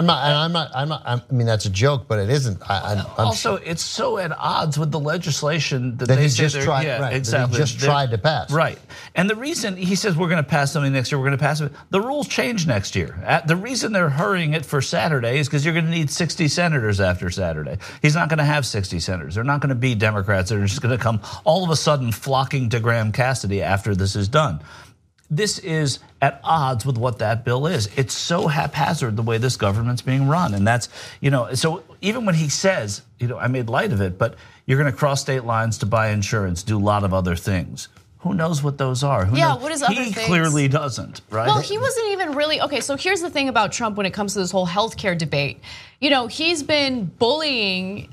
I mean, that's a joke, but it isn't. Also, it's so at odds with the legislation that they they just tried. Yeah, right, exactly. They just tried to pass. Right. And the reason he says we're going to pass something next year, we're going to pass it. The rules change next year. The reason they're hurrying it for Saturday is because you're going to need 60 senators after Saturday. He's not going to have 60 senators. They're not going to be Democrats that are just going to come all of a sudden flocking to Graham Cassidy after this is done. This is at odds with what that bill is. It's so haphazard the way this government's being run. And that's, so even when he says, I made light of it, but you're going to cross state lines to buy insurance, do a lot of other things. Who knows what those are? Who knows? What is other things? He clearly doesn't, right? Well, he wasn't even really, okay, so here's the thing about Trump when it comes to this whole healthcare debate. He's been bullying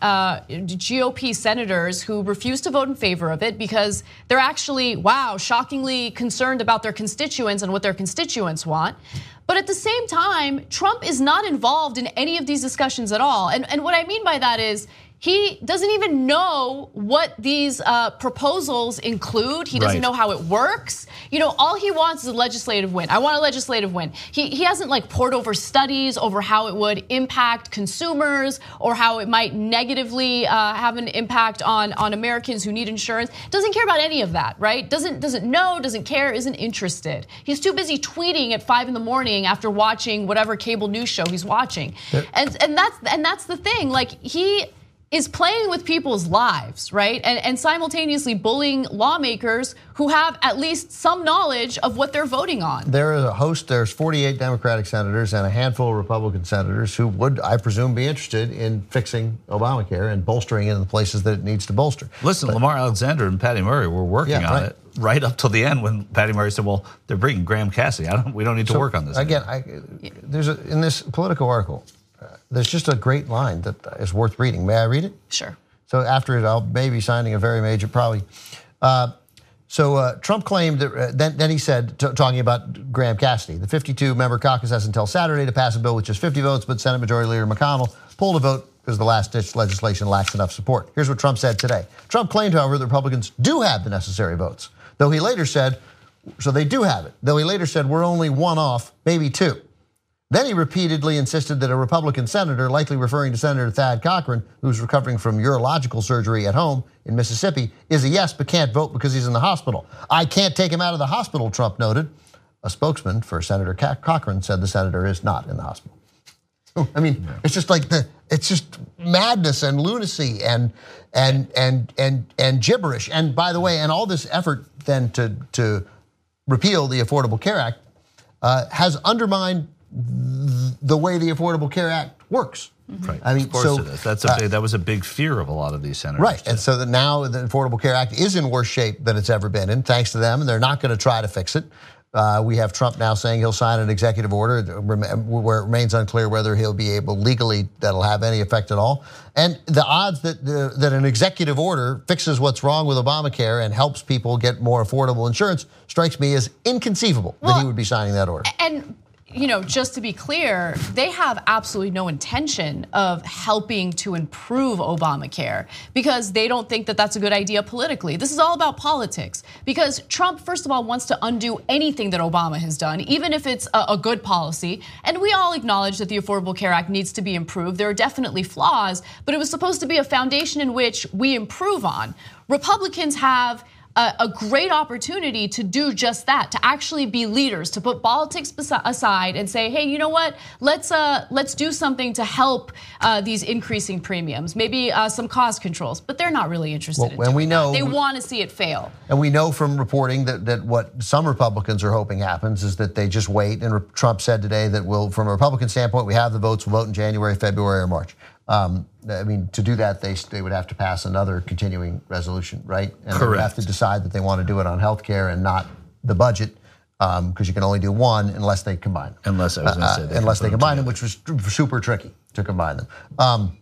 GOP senators who refuse to vote in favor of it because they're actually, shockingly concerned about their constituents and what their constituents want. But at the same time, Trump is not involved in any of these discussions at all. And what I mean by that is, he doesn't even know what these proposals include. He doesn't know how it works. All he wants is a legislative win. I want a legislative win. He hasn't poured over studies over how it would impact consumers or how it might negatively have an impact on Americans who need insurance. Doesn't care about any of that, right? Doesn't know, doesn't care, isn't interested. He's too busy tweeting at 5 a.m. after watching whatever cable news show he's watching. And that's the thing. He is playing with people's lives, right? And simultaneously bullying lawmakers who have at least some knowledge of what they're voting on. There's 48 Democratic senators and a handful of Republican senators who would, I presume, be interested in fixing Obamacare and bolstering it in the places that it needs to bolster. Listen, Lamar Alexander and Patty Murray were working on it right up till the end when Patty Murray said, well, they're bringing Graham Cassidy. We don't need to work on this. Again, in this Politico article, there's just a great line that is worth reading. May I read it? Sure. So after it, I'll maybe signing a very major, probably. Trump claimed that, then he said, talking about Graham Cassidy, the 52-member caucus has until Saturday to pass a bill with just 50 votes, but Senate Majority Leader McConnell pulled a vote because the last-ditch legislation lacks enough support. Here's what Trump said today. Trump claimed, however, the Republicans do have the necessary votes, though he later said, so they do have it, though he later said we're only one off, maybe two. Then he repeatedly insisted that a Republican senator, likely referring to Senator Thad Cochran, who's recovering from urological surgery at home in Mississippi, is a yes but can't vote because he's in the hospital. I can't take him out of the hospital, Trump noted. A spokesman for Senator Cochran said the senator is not in the hospital. I mean, it's just it's just madness and lunacy and gibberish. And by the way, and all this effort then to repeal the Affordable Care Act has undermined the way the Affordable Care Act works. Right. I mean, of course it is. That was a big fear of a lot of these senators. Right. And so that now the Affordable Care Act is in worse shape than it's ever been in, thanks to them, and they're not going to try to fix it. We have Trump now saying he'll sign an executive order where it remains unclear whether he'll be able legally, that'll have any effect at all. And the odds that an executive order fixes what's wrong with Obamacare and helps people get more affordable insurance strikes me as inconceivable that he would be signing that order. And just to be clear, they have absolutely no intention of helping to improve Obamacare because they don't think that that's a good idea politically. This is all about politics because Trump, first of all, wants to undo anything that Obama has done, even if it's a good policy. And we all acknowledge that the Affordable Care Act needs to be improved. There are definitely flaws, but it was supposed to be a foundation in which we improve on. Republicans have a great opportunity to do just that, to actually be leaders, to put politics aside and say, hey, you know what? Let's do something to help these increasing premiums, maybe some cost controls. But they're not really interested in doing that. They want to see it fail. And we know from reporting that what some Republicans are hoping happens is that they just wait. And Trump said today that from a Republican standpoint, we have the votes, we'll vote in January, February, or March. I mean, to do that, they would have to pass another continuing resolution, right? And they would have to decide that they want to do it on health care and not the budget, because you can only do one unless they combine them. Unless they combine them, which was super tricky to combine them.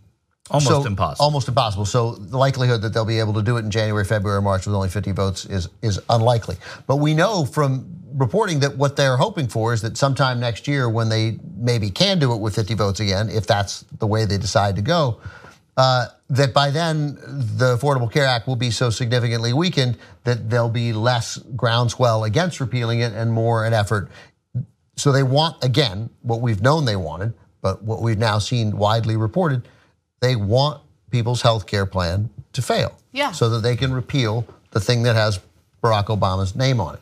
Almost impossible. Almost impossible. So the likelihood that they'll be able to do it in January, February, or March with only 50 votes is unlikely. But we know from reporting that what they're hoping for is that sometime next year, when they maybe can do it with 50 votes again, if that's the way they decide to go, that by then the Affordable Care Act will be so significantly weakened that there'll be less groundswell against repealing it and more an effort. So they want, again, what we've known they wanted, but what we've now seen widely reported, they want people's health care plan to fail. Yeah. So that they can repeal the thing that has Barack Obama's name on it.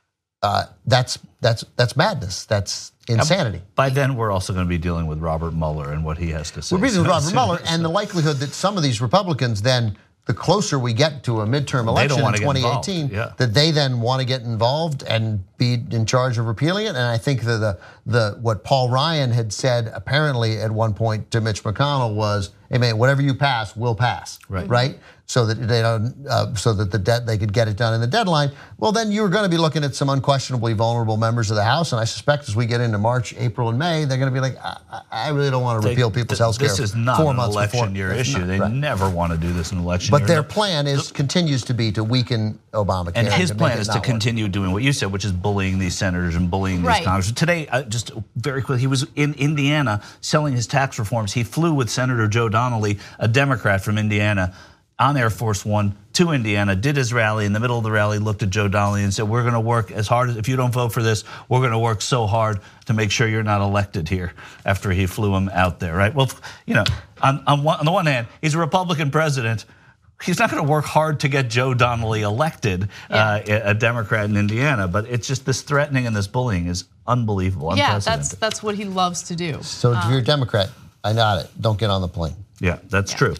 That's madness. That's insanity. By then, we're also going to be dealing with Robert Mueller and what he has to say. We're dealing with Robert Mueller and the likelihood that some of these Republicans then, the closer we get to a midterm election in 2018, that they then want to get involved and be in charge of repealing it. And I think that what Paul Ryan had said apparently at one point to Mitch McConnell was, "Hey man, whatever you pass, will pass." Right? So that they don't, so that they could get it done in the deadline. Well, then you're going to be looking at some unquestionably vulnerable members of the House, and I suspect as we get into March, April, and May, they're going to be like, I really don't want to repeal people's health care. This is not an election year issue. They never want to do this in an election year. But their plan continues to be to weaken Obamacare. And his plan is to continue doing what you said, which is bullying these senators and bullying these congressmen. Today, just very quickly, he was in Indiana selling his tax reforms. He flew with Senator Joe Donnelly, a Democrat from Indiana, on Air Force One to Indiana, did his rally. In the middle of the rally, looked at Joe Donnelly and said, "We're going to work as hard as, if you don't vote for this, we're going to work so hard to make sure you're not elected here," after he flew him out there, right? Well, you know, on the one hand, he's a Republican president. He's not going to work hard to get Joe Donnelly elected, a Democrat in Indiana, but it's just this threatening and this bullying is unbelievable, unprecedented. Yeah, that's what he loves to do. So if you're a Democrat, I got it. Don't get on the plane. Yeah, that's true.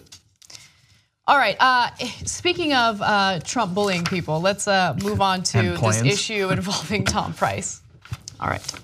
All right, speaking of Trump bullying people, let's move on to this issue involving Tom Price. All right.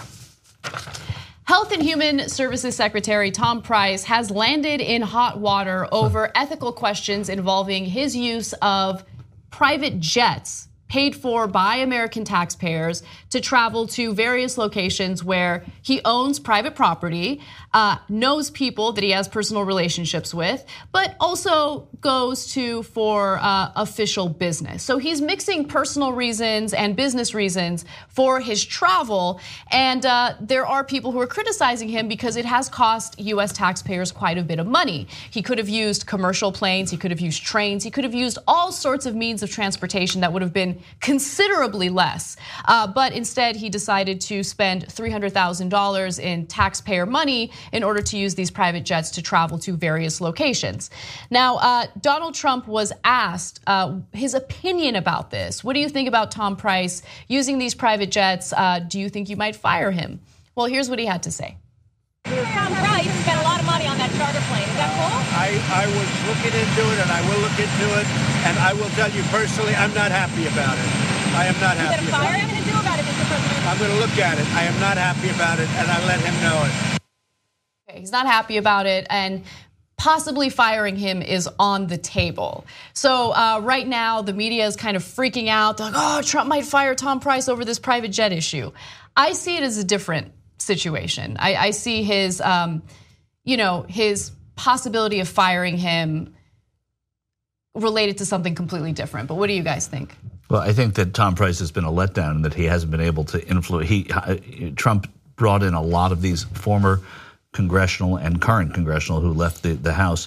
Health and Human Services Secretary Tom Price has landed in hot water over ethical questions involving his use of private jets paid for by American taxpayers to travel to various locations where he owns private property, knows people that he has personal relationships with, but also goes to for official business. So he's mixing personal reasons and business reasons for his travel. And there are people who are criticizing him because it has cost US taxpayers quite a bit of money. He could have used commercial planes, he could have used trains, he could have used all sorts of means of transportation that would have been considerably less. But instead, he decided to spend $300,000 in taxpayer money in order to use these private jets to travel to various locations. Now, Donald Trump was asked his opinion about this. What do you think about Tom Price using these private jets? Do you think you might fire him? Well, here's what he had to say. Tom Price spent a lot of money on that charter plane. Is that cool? I was looking into it, and I will look into it, and I will tell you personally, I'm not happy about it. I am not happy about it. What are you going to do about it, Mr. President? I'm going to look at it. I am not happy about it, and I let him know it. Okay, he's not happy about it, and possibly firing him is on the table. So right now, the media is kind of freaking out. They're like, oh, Trump might fire Tom Price over this private jet issue. I see it as a different situation. I see his, his possibility of firing him related to something completely different. But what do you guys think? Well, I think that Tom Price has been a letdown and that he hasn't been able to influence. Trump brought in a lot of these former congressional and current congressional who left the House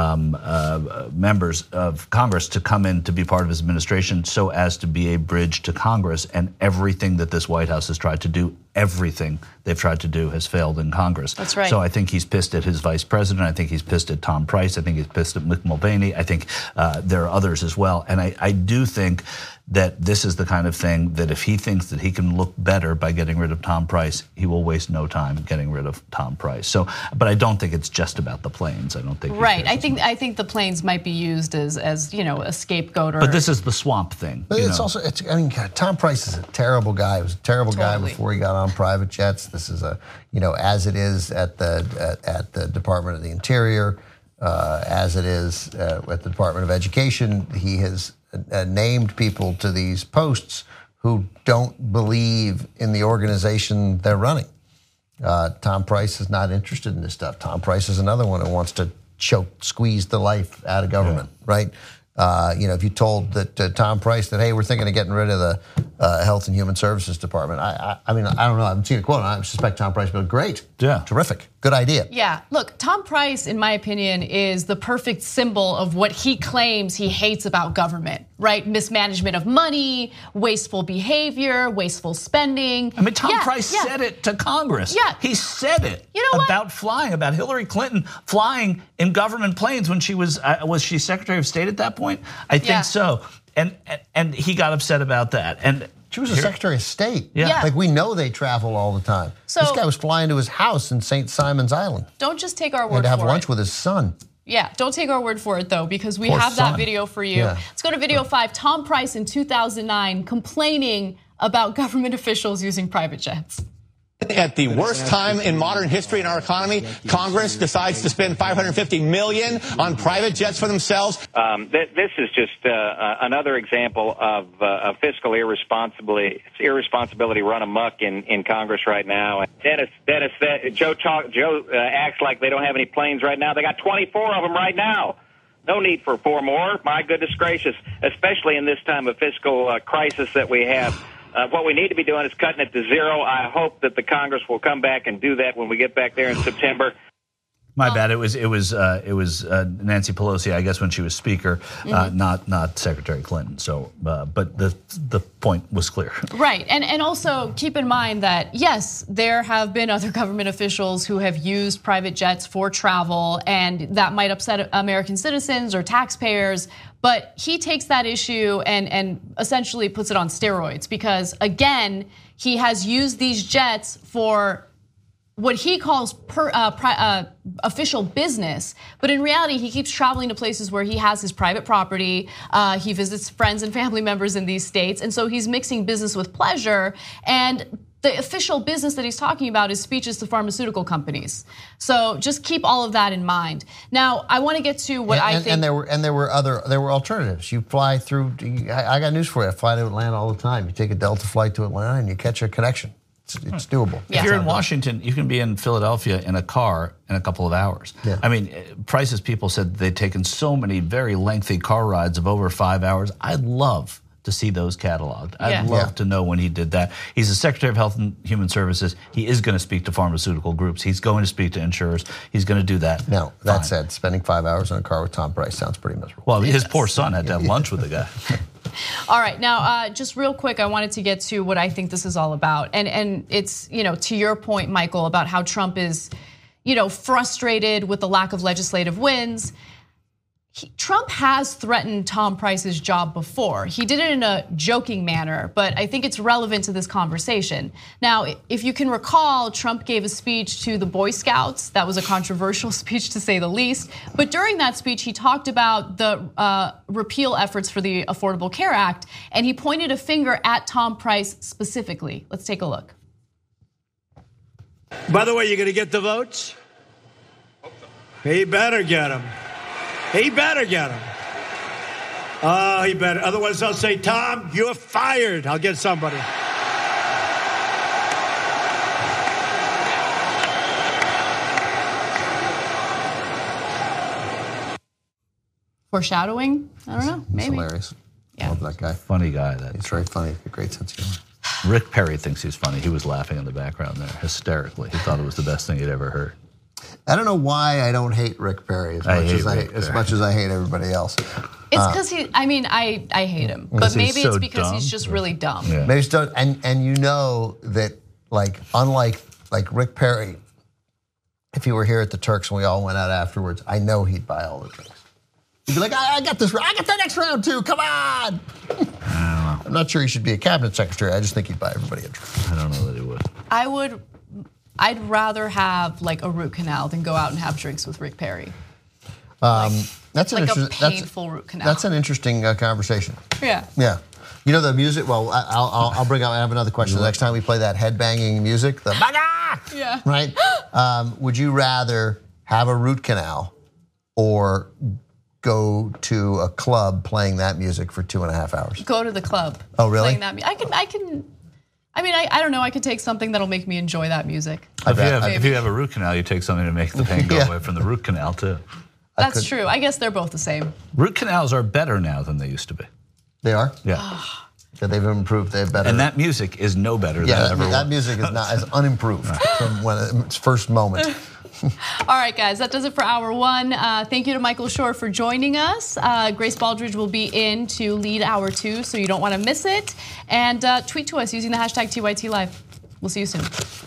members of Congress to come in to be part of his administration so as to be a bridge to Congress. And everything that this White House has tried to do, everything they've tried to do has failed in Congress. That's right. So I think he's pissed at his vice president. I think he's pissed at Tom Price. I think he's pissed at Mick Mulvaney. I think there are others as well. And I do think that this is the kind of thing that if he thinks that he can look better by getting rid of Tom Price, he will waste no time getting rid of Tom Price. So, but I don't think it's just about the planes. I don't think. Right. I think the planes might be used as a scapegoat. But this is the swamp thing. But it's also, I mean, Tom Price is a terrible guy. He was a terrible guy before he got on private jets. This is as it is at the Department of the Interior, as it is at the Department of Education. He has named people to these posts who don't believe in the organization they're running. Tom Price is not interested in this stuff. Tom Price is another one who wants to squeeze the life out of government, right? If you told that Tom Price that, hey, we're thinking of getting rid of the Health and Human Services Department. I mean, I don't know. I haven't seen a quote. I suspect Tom Price, but great. Yeah. Terrific. Good idea. Yeah. Look, Tom Price, in my opinion, is the perfect symbol of what he claims he hates about government, right? Mismanagement of money, wasteful behavior, wasteful spending. I mean, Tom Price said it to Congress. Yeah. He said it about flying, about Hillary Clinton flying in government planes when she was she Secretary of State at that point? I think so. And he got upset about that. And she was a Secretary of State. Yeah. Like, we know they travel all the time. So this guy was flying to his house in St. Simon's Island. Don't just take our word for it. And to have lunch with his son. Yeah, don't take our word for it, though, because we Poor have son. that video for you. Yeah. Let's go to video 5. Tom Price in 2009 complaining about government officials using private jets. At the worst time in modern history in our economy, Congress decides to spend $550 million on private jets for themselves. This is just another example of fiscal irresponsibility run amok in Congress right now. Dennis, Joe acts like they don't have any planes right now. They got 24 of them right now. No need for 4 more. My goodness gracious, especially in this time of fiscal crisis that we have. What we need to be doing is cutting it to zero. I hope that the Congress will come back and do that when we get back there in September. My bad. It was Nancy Pelosi, I guess, when she was Speaker, not Secretary Clinton. So, but the point was clear. Right, and also keep in mind that yes, there have been other government officials who have used private jets for travel, and that might upset American citizens or taxpayers. But he takes that issue and essentially puts it on steroids because, again, he has used these jets for what he calls official business, but in reality, he keeps traveling to places where he has his private property. He visits friends and family members in these states, and so he's mixing business with pleasure. And the official business that he's talking about is speeches to pharmaceutical companies. So just keep all of that in mind. Now, I want to get to what I think. And there were alternatives. You fly through. I got news for you. I fly to Atlanta all the time. You take a Delta flight to Atlanta and you catch a connection. It's doable. If you're in Washington, you can be in Philadelphia in a car in a couple of hours. Yeah. I mean, Price's people said they'd taken so many very lengthy car rides of over 5 hours. I'd love to see those cataloged. I'd love to know when he did that. He's the Secretary of Health and Human Services. He is going to speak to pharmaceutical groups. He's going to speak to insurers. He's going to do that. Now, that said, spending 5 hours in a car with Tom Price sounds pretty miserable. Well, his poor son had to have lunch with the guy. All right, now just real quick, I wanted to get to what I think this is all about, and it's to your point, Michael, about how Trump is frustrated with the lack of legislative wins. Trump has threatened Tom Price's job before. He did it in a joking manner, but I think it's relevant to this conversation. Now, if you can recall, Trump gave a speech to the Boy Scouts. That was a controversial speech, to say the least. But during that speech, he talked about the repeal efforts for the Affordable Care Act, and he pointed a finger at Tom Price specifically. Let's take a look. By the way, you're going to get the votes? He better get them. He better get him. Oh, he better. Otherwise, I'll say, Tom, you're fired. I'll get somebody. Foreshadowing? I don't know. Maybe. It's hilarious. Yeah. Love that guy. Funny guy. He's very funny. A great sense of humor. Rick Perry thinks he's funny. He was laughing in the background there hysterically. He thought it was the best thing he'd ever heard. I don't know why I don't hate Rick Perry as much as I hate everybody else. It's because I hate him, but maybe it's because he's just really dumb. Yeah. Maybe it's dumb, and you know that unlike Rick Perry, if he were here at the Turks and we all went out afterwards, I know he'd buy all the drinks. He'd be like, I got this. I got the next round too. Come on. I'm not sure he should be a cabinet secretary. I just think he'd buy everybody a drink. I don't know that he would. I'd rather have a root canal than go out and have drinks with Rick Perry. That's a painful root canal. That's an interesting conversation. Yeah. Yeah. You know the music. Well, I'll bring up. I have another question. The next time we play that headbanging music, the baga, yeah. Right? Would you rather have a root canal or go to a club playing that music for 2.5 hours? Go to the club. Oh, really? Playing that music. I don't know. I could take something that'll make me enjoy that music. If you have a root canal, you take something to make the pain go away from the root canal too. That's true. I guess they're both the same. Root canals are better now than they used to be. They are? Yeah. Yeah, they've improved. They're better. And that music is no better than ever was. That music is not as unimproved from its first moment. All right, guys, that does it for hour one. Thank you to Michael Shore for joining us. Grace Baldridge will be in to lead hour two, so you don't want to miss it. And tweet to us using the hashtag TYT Live. We'll see you soon.